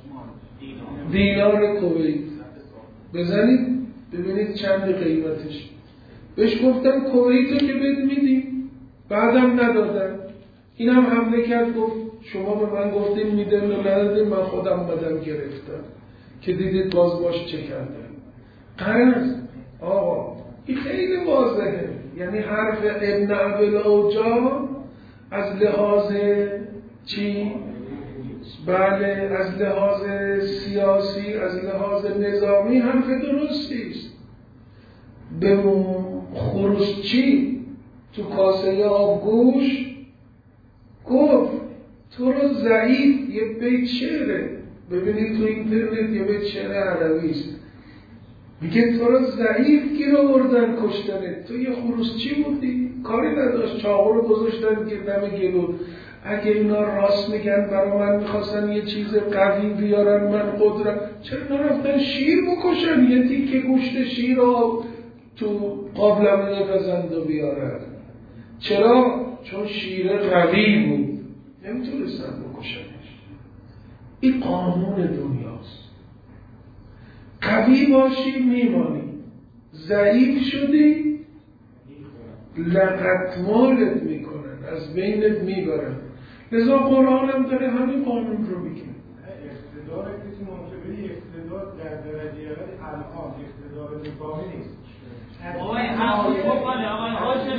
[SPEAKER 1] دینار کویت. بزنید ببینید چند قیمتش. بهش گفتم کویت رو که بهت میدیم، بعدم ندادن. اینم حمله کرد گفت شما به من گفتین میدن و ندادین، من خودم بدم گرفتم که دیدید باز باش چه کردن. قرض آقا این خیلی واضحه. یعنی حرف ابن ابوالعوجا از لحاظ چی؟ بله از لحاظ سیاسی، از لحاظ نظامی حرف درستی است. به خروشچی تو کاسه آبگوش گفت تو رو ضعیف، یه بیت شعره ببینید تو اینترنت، یه بیت شعر عربی است، میگه تو رو ضعیف گیر آوردن کشتنه، تو یه خروسچی بودی کاری نداشت، چاقو رو گذاشتن گردم گلو. اگه اینا راست میگن برای من میخواستن یه چیز قوی بیارن من قدرت، چرا نرفتن شیر بکشن؟ یه تیکه گوشت شیر رو تو قابلمه بزند و بیارن. چرا؟ چون شیر قوی بود نمیتونستن بکشنش. این قانون دنیاست. قوی باشی میمانی، ضعیف شدی لقطمالت میکنن، از بینت میبرن. لذا قرآن هم داره همین قانون رو میگه.
[SPEAKER 3] اقتدار کسی ممکنه اقتدار در درجه الان اقتدار نظامی نیست.
[SPEAKER 2] آقای حقی بکنه آقای حاجه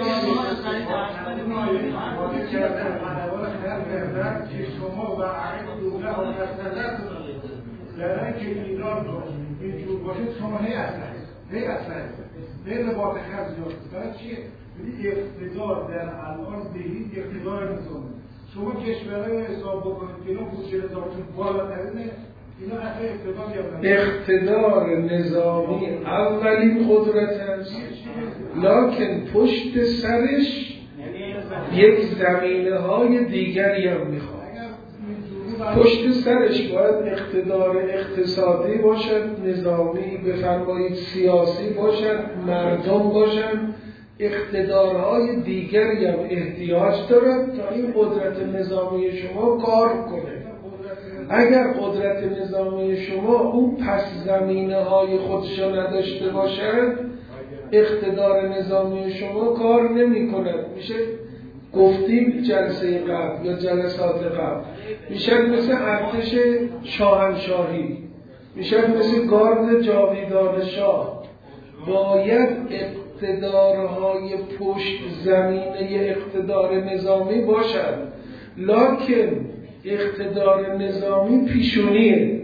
[SPEAKER 3] که شما و عقیق دوله و نستدت در که ایران رو اینجور باشه شما هی لباس خرجات برای چیه؟ اقتدار در الان بهید اقتدار نظامی. شما کشورهای حساب بکنید که اینا بودجه نظامتون بالاترینه، اینا اصلا
[SPEAKER 1] اقتدار نظامی اولین قدرت است، لکن پشت سرش یک زمینه های دیگری هم میخواد. پشت سرش باید اقتدار اقتصادی باشد، نظامی بفرمایید سیاسی باشد، مردم باشد. اقتدارهای دیگری هم احتیاج دارد تا این قدرت نظامی شما کار کنه. اگر قدرت نظامی شما اون پس زمینه های خودشو نداشته باشد، اقتدار نظامی شما کار نمی کند. میشه گفتیم جلسه قبل یا جلسات قبل، میشه مثل ارتش شاهنشاهی، میشه مثل گارد جاویدان شاه. باید اقتدارهای پشت زمینه اقتدار نظامی باشد، لکن اقتدار نظامی پیشونیه،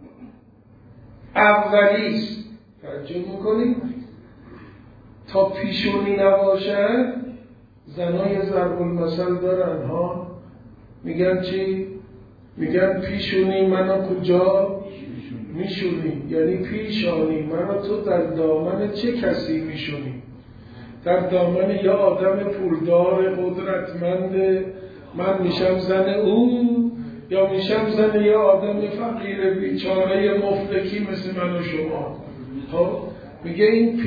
[SPEAKER 1] اولیست. توجه میکنید؟ تا پیشونی نباشد، زنای ضرب المثل دارن ها، میگن چی؟ میگن پیشونی منو کجا میشونی، یعنی پیشانی منو تو در دامن چه کسی میشونی؟ در دامن یا آدم پولدار قدرتمند من میشم زن او، یا میشم زن یا آدم فقیر بیچاره مفلکی مثل من و شما. خب میگه این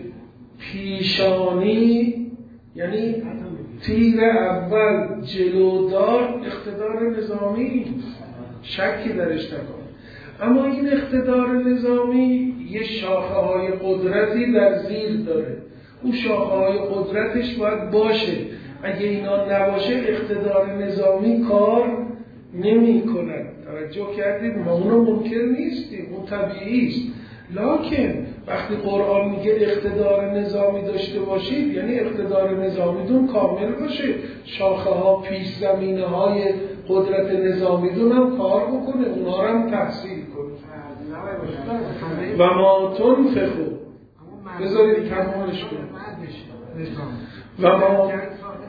[SPEAKER 1] پیشانی یعنی تیر اول جلودار اقتدار نظامی، شکی درش نکن. اما این اقتدار نظامی یه شاخه های قدرتی در زیر داره، اون شاخه های قدرتش باید باشه. اگه اینا نباشه اقتدار نظامی کار نمی کند. توجه کردید؟ ما اونو منکر نیستیم، اون طبیعی است. لکن وقتی قرآن میگه اقتدار نظامی داشته باشید، یعنی اقتدار نظامیتون کامل باشه، شاخه ها پیش زمینه های قدرت نظامیتون هم کار بکنه، اونا رو هم تحصیل کنه. و ما تنفقوا، بذارید کمالش کنه. و ما
[SPEAKER 3] مردم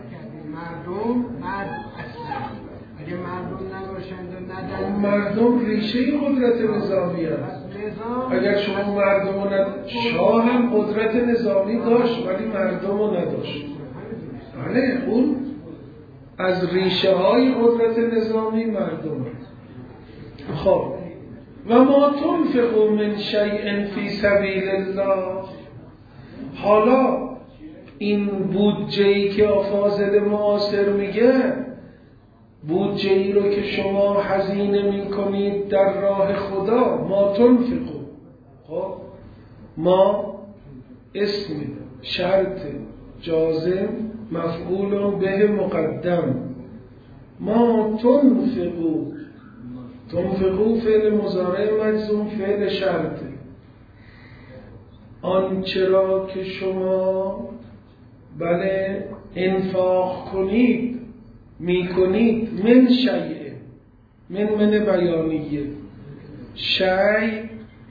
[SPEAKER 3] اگه مردم نباشند و ندن،
[SPEAKER 1] مردم ریشه قدرت نظامی هست. اگر شما مردم رو شاه هم قدرت نظامی داشت ولی مردم رو نداشت. بله، اون از ریشه های قدرت نظامی مردم هست. خب و ما تنفقوا من شیء فی سبیل الله. حالا این بودجه‌ای که فاضل معاصر میگه، بودجه‌ای رو که شما هزینه میکنید در راه خدا، ما تنفقوا. خب ما اسم شرط جازم مفعول به مقدم، ما تنفقوا فعل مضارع مجزوم فعل شرط. آنچه را که شما بله انفاق کنید میکنید، من شیء، من بیانیه، شیء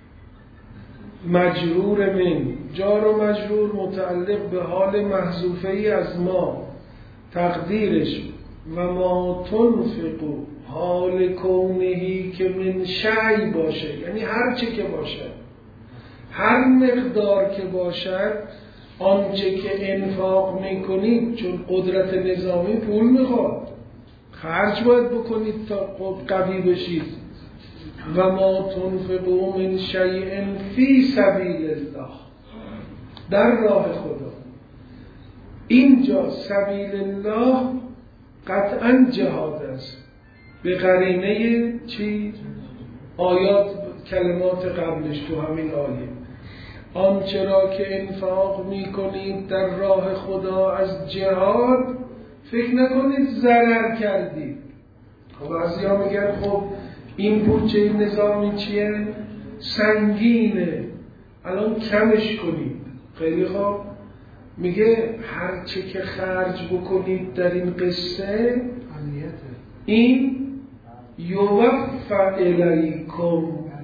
[SPEAKER 1] مجرور من، جار و مجرور متعلق به حال محذوفه ای از ما، تقدیرش و ما تنفقوا حال کونهی که من شیء باشه، یعنی هر چه که باشه، هر مقدار که باشد، آنچه که انفاق میکنید، چون قدرت نظامی پول میخواد، خرج باید بکنید تا قوی بشید. و ما تنفقوا من شیء فی سبیل الله، در راه خدا. اینجا سبیل الله قطعا جهاد است، به قرینه چی؟ آیات کلمات قبلش تو همین آیه. آنچه را که انفاق میکنید در راه خدا از جهاد، فکر نکنید ضرر کردید. خب بعضیا میگن خب این بودجه نظامی چیه؟ سنگینه، الان کمش کنید. خیلی خوب، میگه هر چه که خرج بکنید در این قصه، این یوفا الیکم،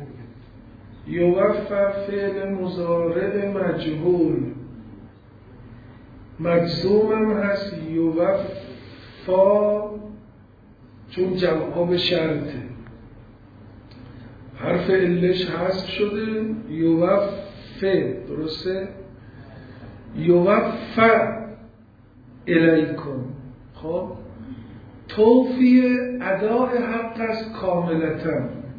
[SPEAKER 1] یوفا فعل مضارع مجهول، مجزوم هم هست یوفا، چون جواب شرطه، حرف علش حذف شده، یوفا، درسته؟ یوفا الیکم. خب توفیه اداء حق است کاملتاً،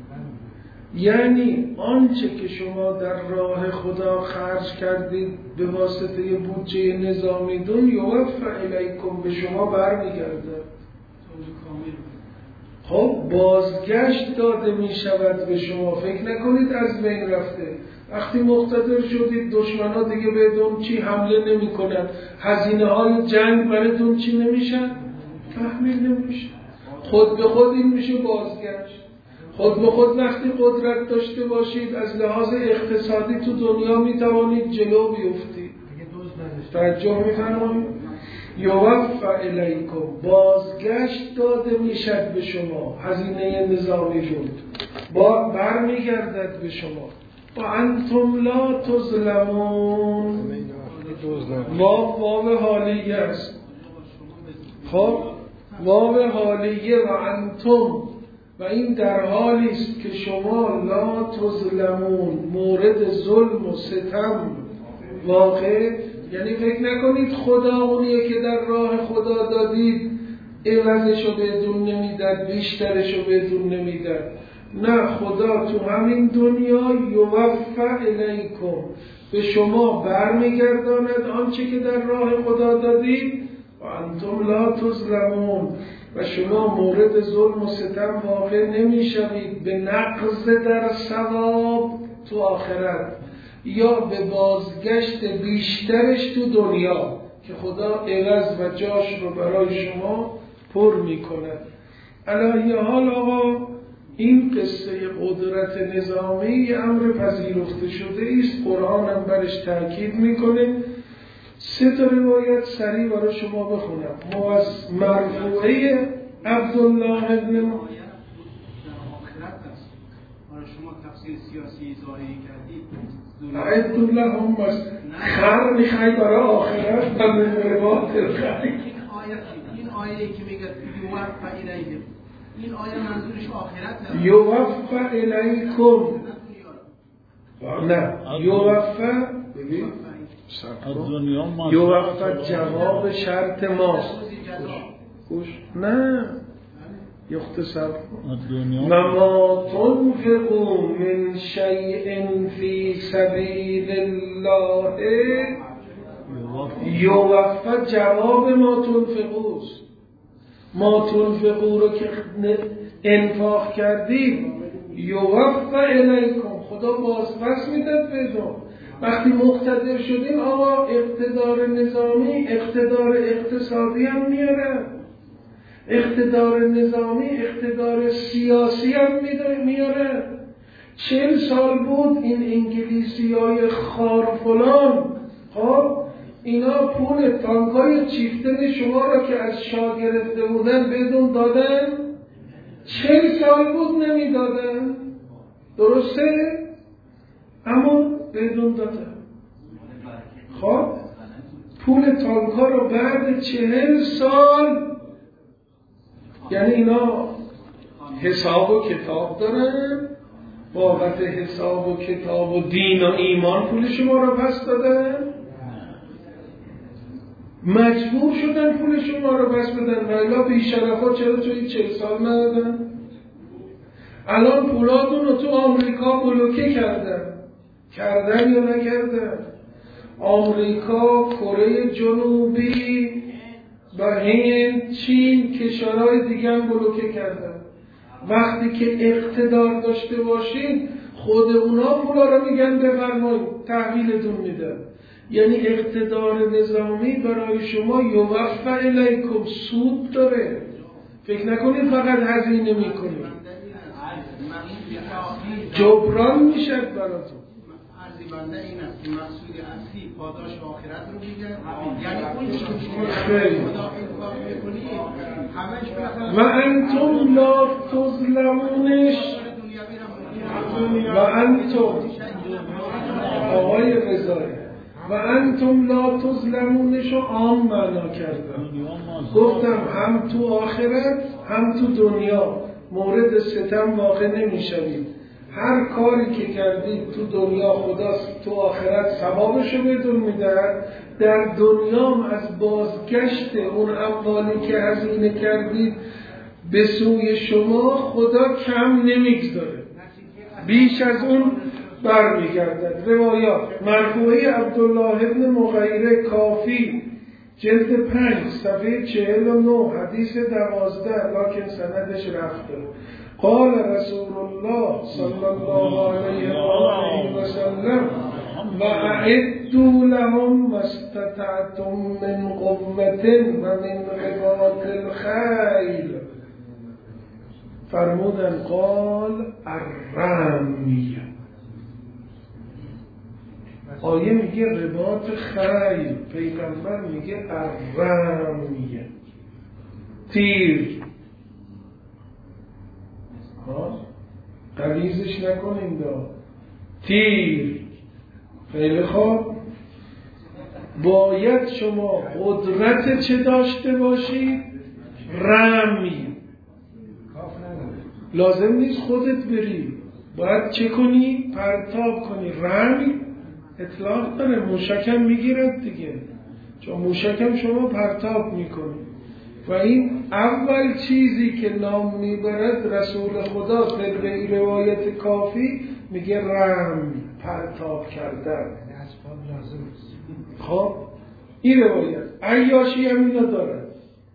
[SPEAKER 1] یعنی آنچه که شما در راه خدا خرج کردید به واسطه بودجه نظامی دون، یوفا الیکم، به شما برمیگرده. خب بازگشت داده می شود به شما، فکر نکنید از بین رفته. وقتی مقتدر شدید دشمن‌ها دیگه بهتون چی حمله نمی کنند، هزینه های جنگ براتون چی نمیشن، تحمیل نمیشه. خود به خود این میشه بازگشت. خود به خود وقتی قدرت داشته باشید از لحاظ اقتصادی تو دنیا میتوانید جلو بیفتید. توجه میفرمایید؟ یوفا الیکم، بازگشت داده میشد به شما، هزینه نظامی شد برمیگردد به شما. و انتم لا تظلمون، واو حالیه است. خب واو حالیه و انتم، و این در حالی است که شما لا تظلمون، مورد ظلم و ستم واقع، یعنی فکر نکنید خدا اونیه که در راه خدا دادید عوضشو بهتون نمیداد، بیشترشو بهتون نمیداد. نه، خدا تو همین دنیا یوفا الیکم، به شما برمیگرداند آنچه که در راه خدا دادید. و انتم لا تظلمون، و شما مورد ظلم و ستم واقع نمیشوید به نقض در ثواب تو آخرت، یا به بازگشت بیشترش تو دنیا که خدا عوض و جاش رو برای شما پر میکنه. علیه حال آقا، این قصه قدرت نظامی امر پذیرفته شده است، قرآن هم برش تاکید میکنه. 3 روایت سریع برای شما بخونم. مرفوعه عبدالله ابن
[SPEAKER 2] شما تفسیر سیاسی ظاهری کردید،
[SPEAKER 1] عبدالله هم بست خر میخوای برای آخرت و مروات الخری.
[SPEAKER 2] این آیه که میگه یوفا الیهم، این آیه منظورش آخرت نه؟
[SPEAKER 1] یوفا الیکم، نه یوفا، ببین یوفا جواب شرط ماست. گوش نه یختصر و ما تنفقوا من شیء فی سبیل الله یوفا جواب ما تنفقوا است. ما تنفقوا رو که انفاق کردید یوفا الیکم، خدا بازپس میداد بهتون. وقتی مقتدر شدیم آقا، اقتدار نظامی اقتدار اقتصادی هم میاره، اقتدار نظامی اقتدار سیاسی هم میاره. 40 سال بود این انگلیسی های خارفلان، خب اینا پول تانکای چیفتن شما را که از شاه گرفته بودن بدون دادن. 40 سال بود نمیدادن، درسته؟ اما بدون دادن. خب پول تانکا رو بعد 40 سال، یعنی اینا حساب و کتاب دارن، بابت حساب و کتاب و دین و ایمان پول شما رو پس دادن، مجبور شدن پول شما رو پس بدن، ولی بی‌شرفا چرا توی 40 سال ندادن؟ الان پولاتون رو تو آمریکا بلوکه کردن یا نکردن؟ آمریکا، کره جنوبی و هند، چین، کشورهای دیگه هم بلوکه کردن. وقتی که اقتدار داشته باشین خود اونا پولا رو میگن بفرمایید تحویلتون میدن. یعنی اقتدار نظامی برای شما یوفا الیکم سود داره، فکر نکنید فقط هزینه میکنید، جبران میشد براتون.
[SPEAKER 2] عرضی بنده این است که مقصود اصلی پاداش آخرت رو میگن، یعنی اون چیزی که خدا انفاق میکنید همش
[SPEAKER 1] و انتم لا تظلمونش، و انتم آقای رضایی و انتم لا تظلمونش رو عام معنا کردم. گفتم هم تو آخرت هم تو دنیا مورد ستم واقع نمیشوید. هر کاری که کردید تو دنیا خدا تو آخرت ثوابشو بهتون میدهد. در دنیا هم از بازگشت اون اموالی که هزینه کردید به سوی شما خدا کم نمیگذاره، بیش از اون برمیگردد. روایات مرفوعه عبدالله ابن مغیره کافی جلد 5 صفحه 49 حدیث 12 لکن سندش رفته. قال رسول الله صلی الله علیه و آله و سلم و اعدوا لهم ما استطعتم من قوة و من رباط الخیل. فرمودن قال الرمی. آیه میگه رباط خیل، پیغمبر میگه الرمی، تیر. قلیزش نکنیم دا تیر. خیلی خوب، باید شما قدرت چه داشته باشید؟ رمی. لازم نیست خودت بری، باید چه کنی؟ پرتاب کنی. رمی اطلاق داره، موشکم میگیرد دیگه، چون موشکم شما پرتاب میکنی. و این اول چیزی که نام میبرد رسول خدا طبق روایت کافی میگه رمی، پرتاب کردن. خب این روایت عیاشی هم اینا دارن،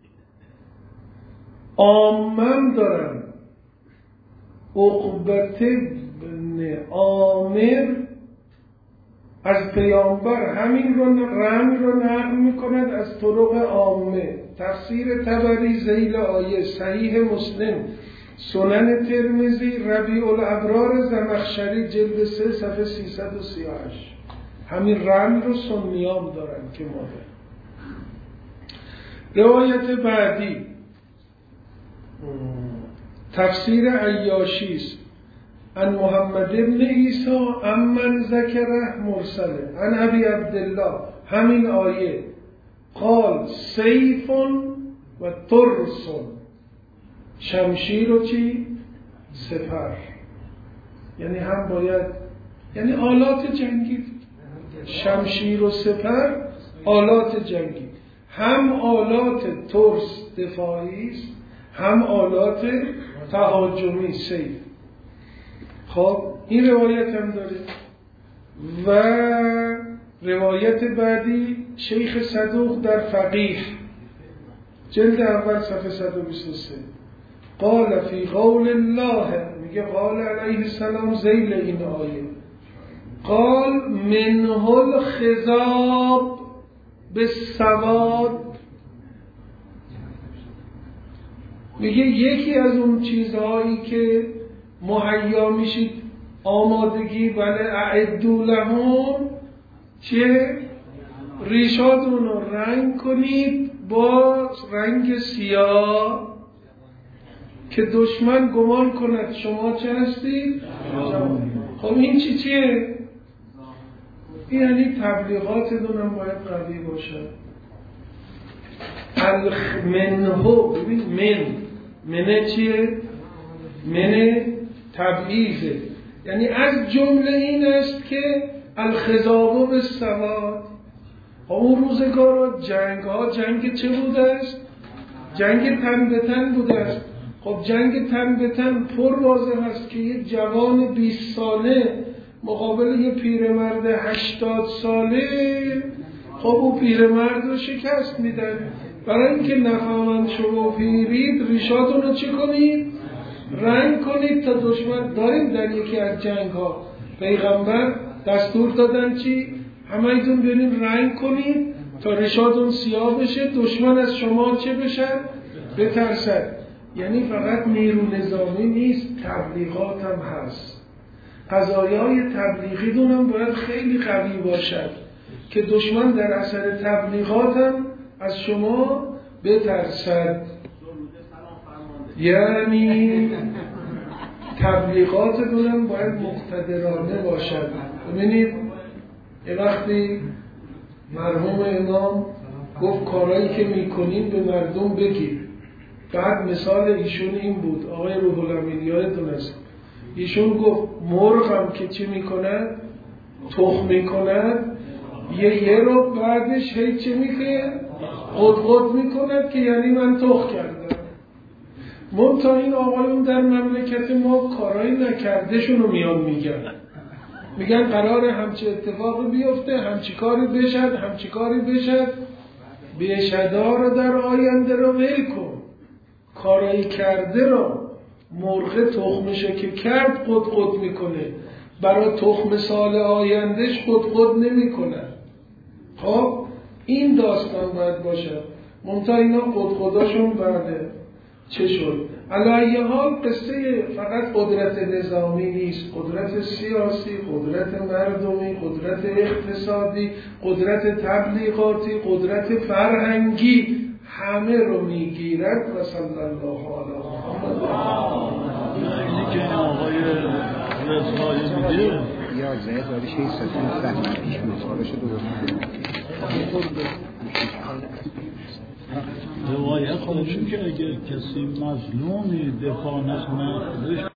[SPEAKER 1] عامم دارن. عقبت بن عامر از پیامبر همین رمی رو نقل میکند از طرق عامه. تفسیر طبری ذیل آیه، صحیح مسلم، سنن ترمذی، ربیع الابرار زمخشری جلد 3 صفحه 338. همین رمی رو سنیام دارن که ما دارن. روایت بعدی تفسیر عیاشی است. عن محمد بن عیسی امن ذکره مرسله عن ابی عبدالله، همین آیه قال سیف و ترس، شمشیر و چی؟ سپر. یعنی هم باید، یعنی آلات جنگی، شمشیر و سپر آلات جنگی، هم آلات ترس دفاعی است، هم آلات تهاجمی سیف. خب این روایت هم داره. و روایت بعدی شیخ صدوق در فقیه جلد اول صفحه 123 قال فی قول الله، میگه قال علیه السلام ذیل این آیه، قال منه الخضاب بالسواد. میگه یکی از اون چیزهایی که مهیا میشید آمادگی، بله اعدوا لهم، چه؟ ریشاتون رو رنگ کنید با رنگ سیاه که دشمن گمان کند شما چه هستید؟ خب این چیه؟ این یعنی تبلیغاتتون هم باید قوی باشه. منهو، ببین منه چیه؟ منه تبعیضه، یعنی از جمله این است که الخضاب بالسواد. اون روزگار جنگ ها جنگ چه بوده است؟ جنگ تن به تن بوده است. خب جنگ تن به تن پر واضح است که یه جوان 20 ساله مقابل یه پیرمرد 80 ساله، خب او پیرمرد رو شکست میدن. برای اینکه نفهمند شما پیرید، ریشاتون رو چه کنید؟ رنگ کنید تا دشمن. داریم در یکی از جنگ ها پیغمبر دستور دادن چی؟ همه ایتون برین رنگ کنید تا ریشاتون سیاه بشه، دشمن از شما چه بشن؟ بترسد. یعنی فقط نیرو نظامی نیست، تبلیغات هم هست. قضایای تبلیغی دونم باید خیلی قوی باشد که دشمن در اثر تبلیغات هم از شما بترسد. یعنی تبلیغات دونم باید مقتدرانه باشد. ببینید یه وقتی مرحوم امام گفت کارهایی که میکنین به مردم بگید. بعد مثال ایشون این بود، آقای روح الامین یادتون است، ایشون گفت مرغم که چی میکند؟ تخم میکند، یه رو بعدش هیچ چه میکند؟ قد میکند که یعنی من تخم کردم. منتها این آقایون در مملکت ما کارایی نکردهشون رو میان میگن قراره همچه اتفاقی بیفته، همچی کاری بشد، همچی کاری بشد. بشدا رو در آینده رو ول کن، کارایی کرده رو مرغ تخمشه که کرد قد میکنه. برای تخم سال آیندهش خود نمیکنن. خب این داستان باید باشه. منتها اینا خودشون بله چه شد؟ علی حال قصه فقط قدرت نظامی نیست، قدرت سیاسی، قدرت مردمی، قدرت اقتصادی، قدرت تبلیغاتی، قدرت فرهنگی همه رو میگیرد و صلی الله علی محمد.
[SPEAKER 4] اینی که آقای رضایی میگه
[SPEAKER 5] 11,600 سهم پیش می‌سازش
[SPEAKER 4] روایت داریم که اگر کسی مظلومی دفاع نکنه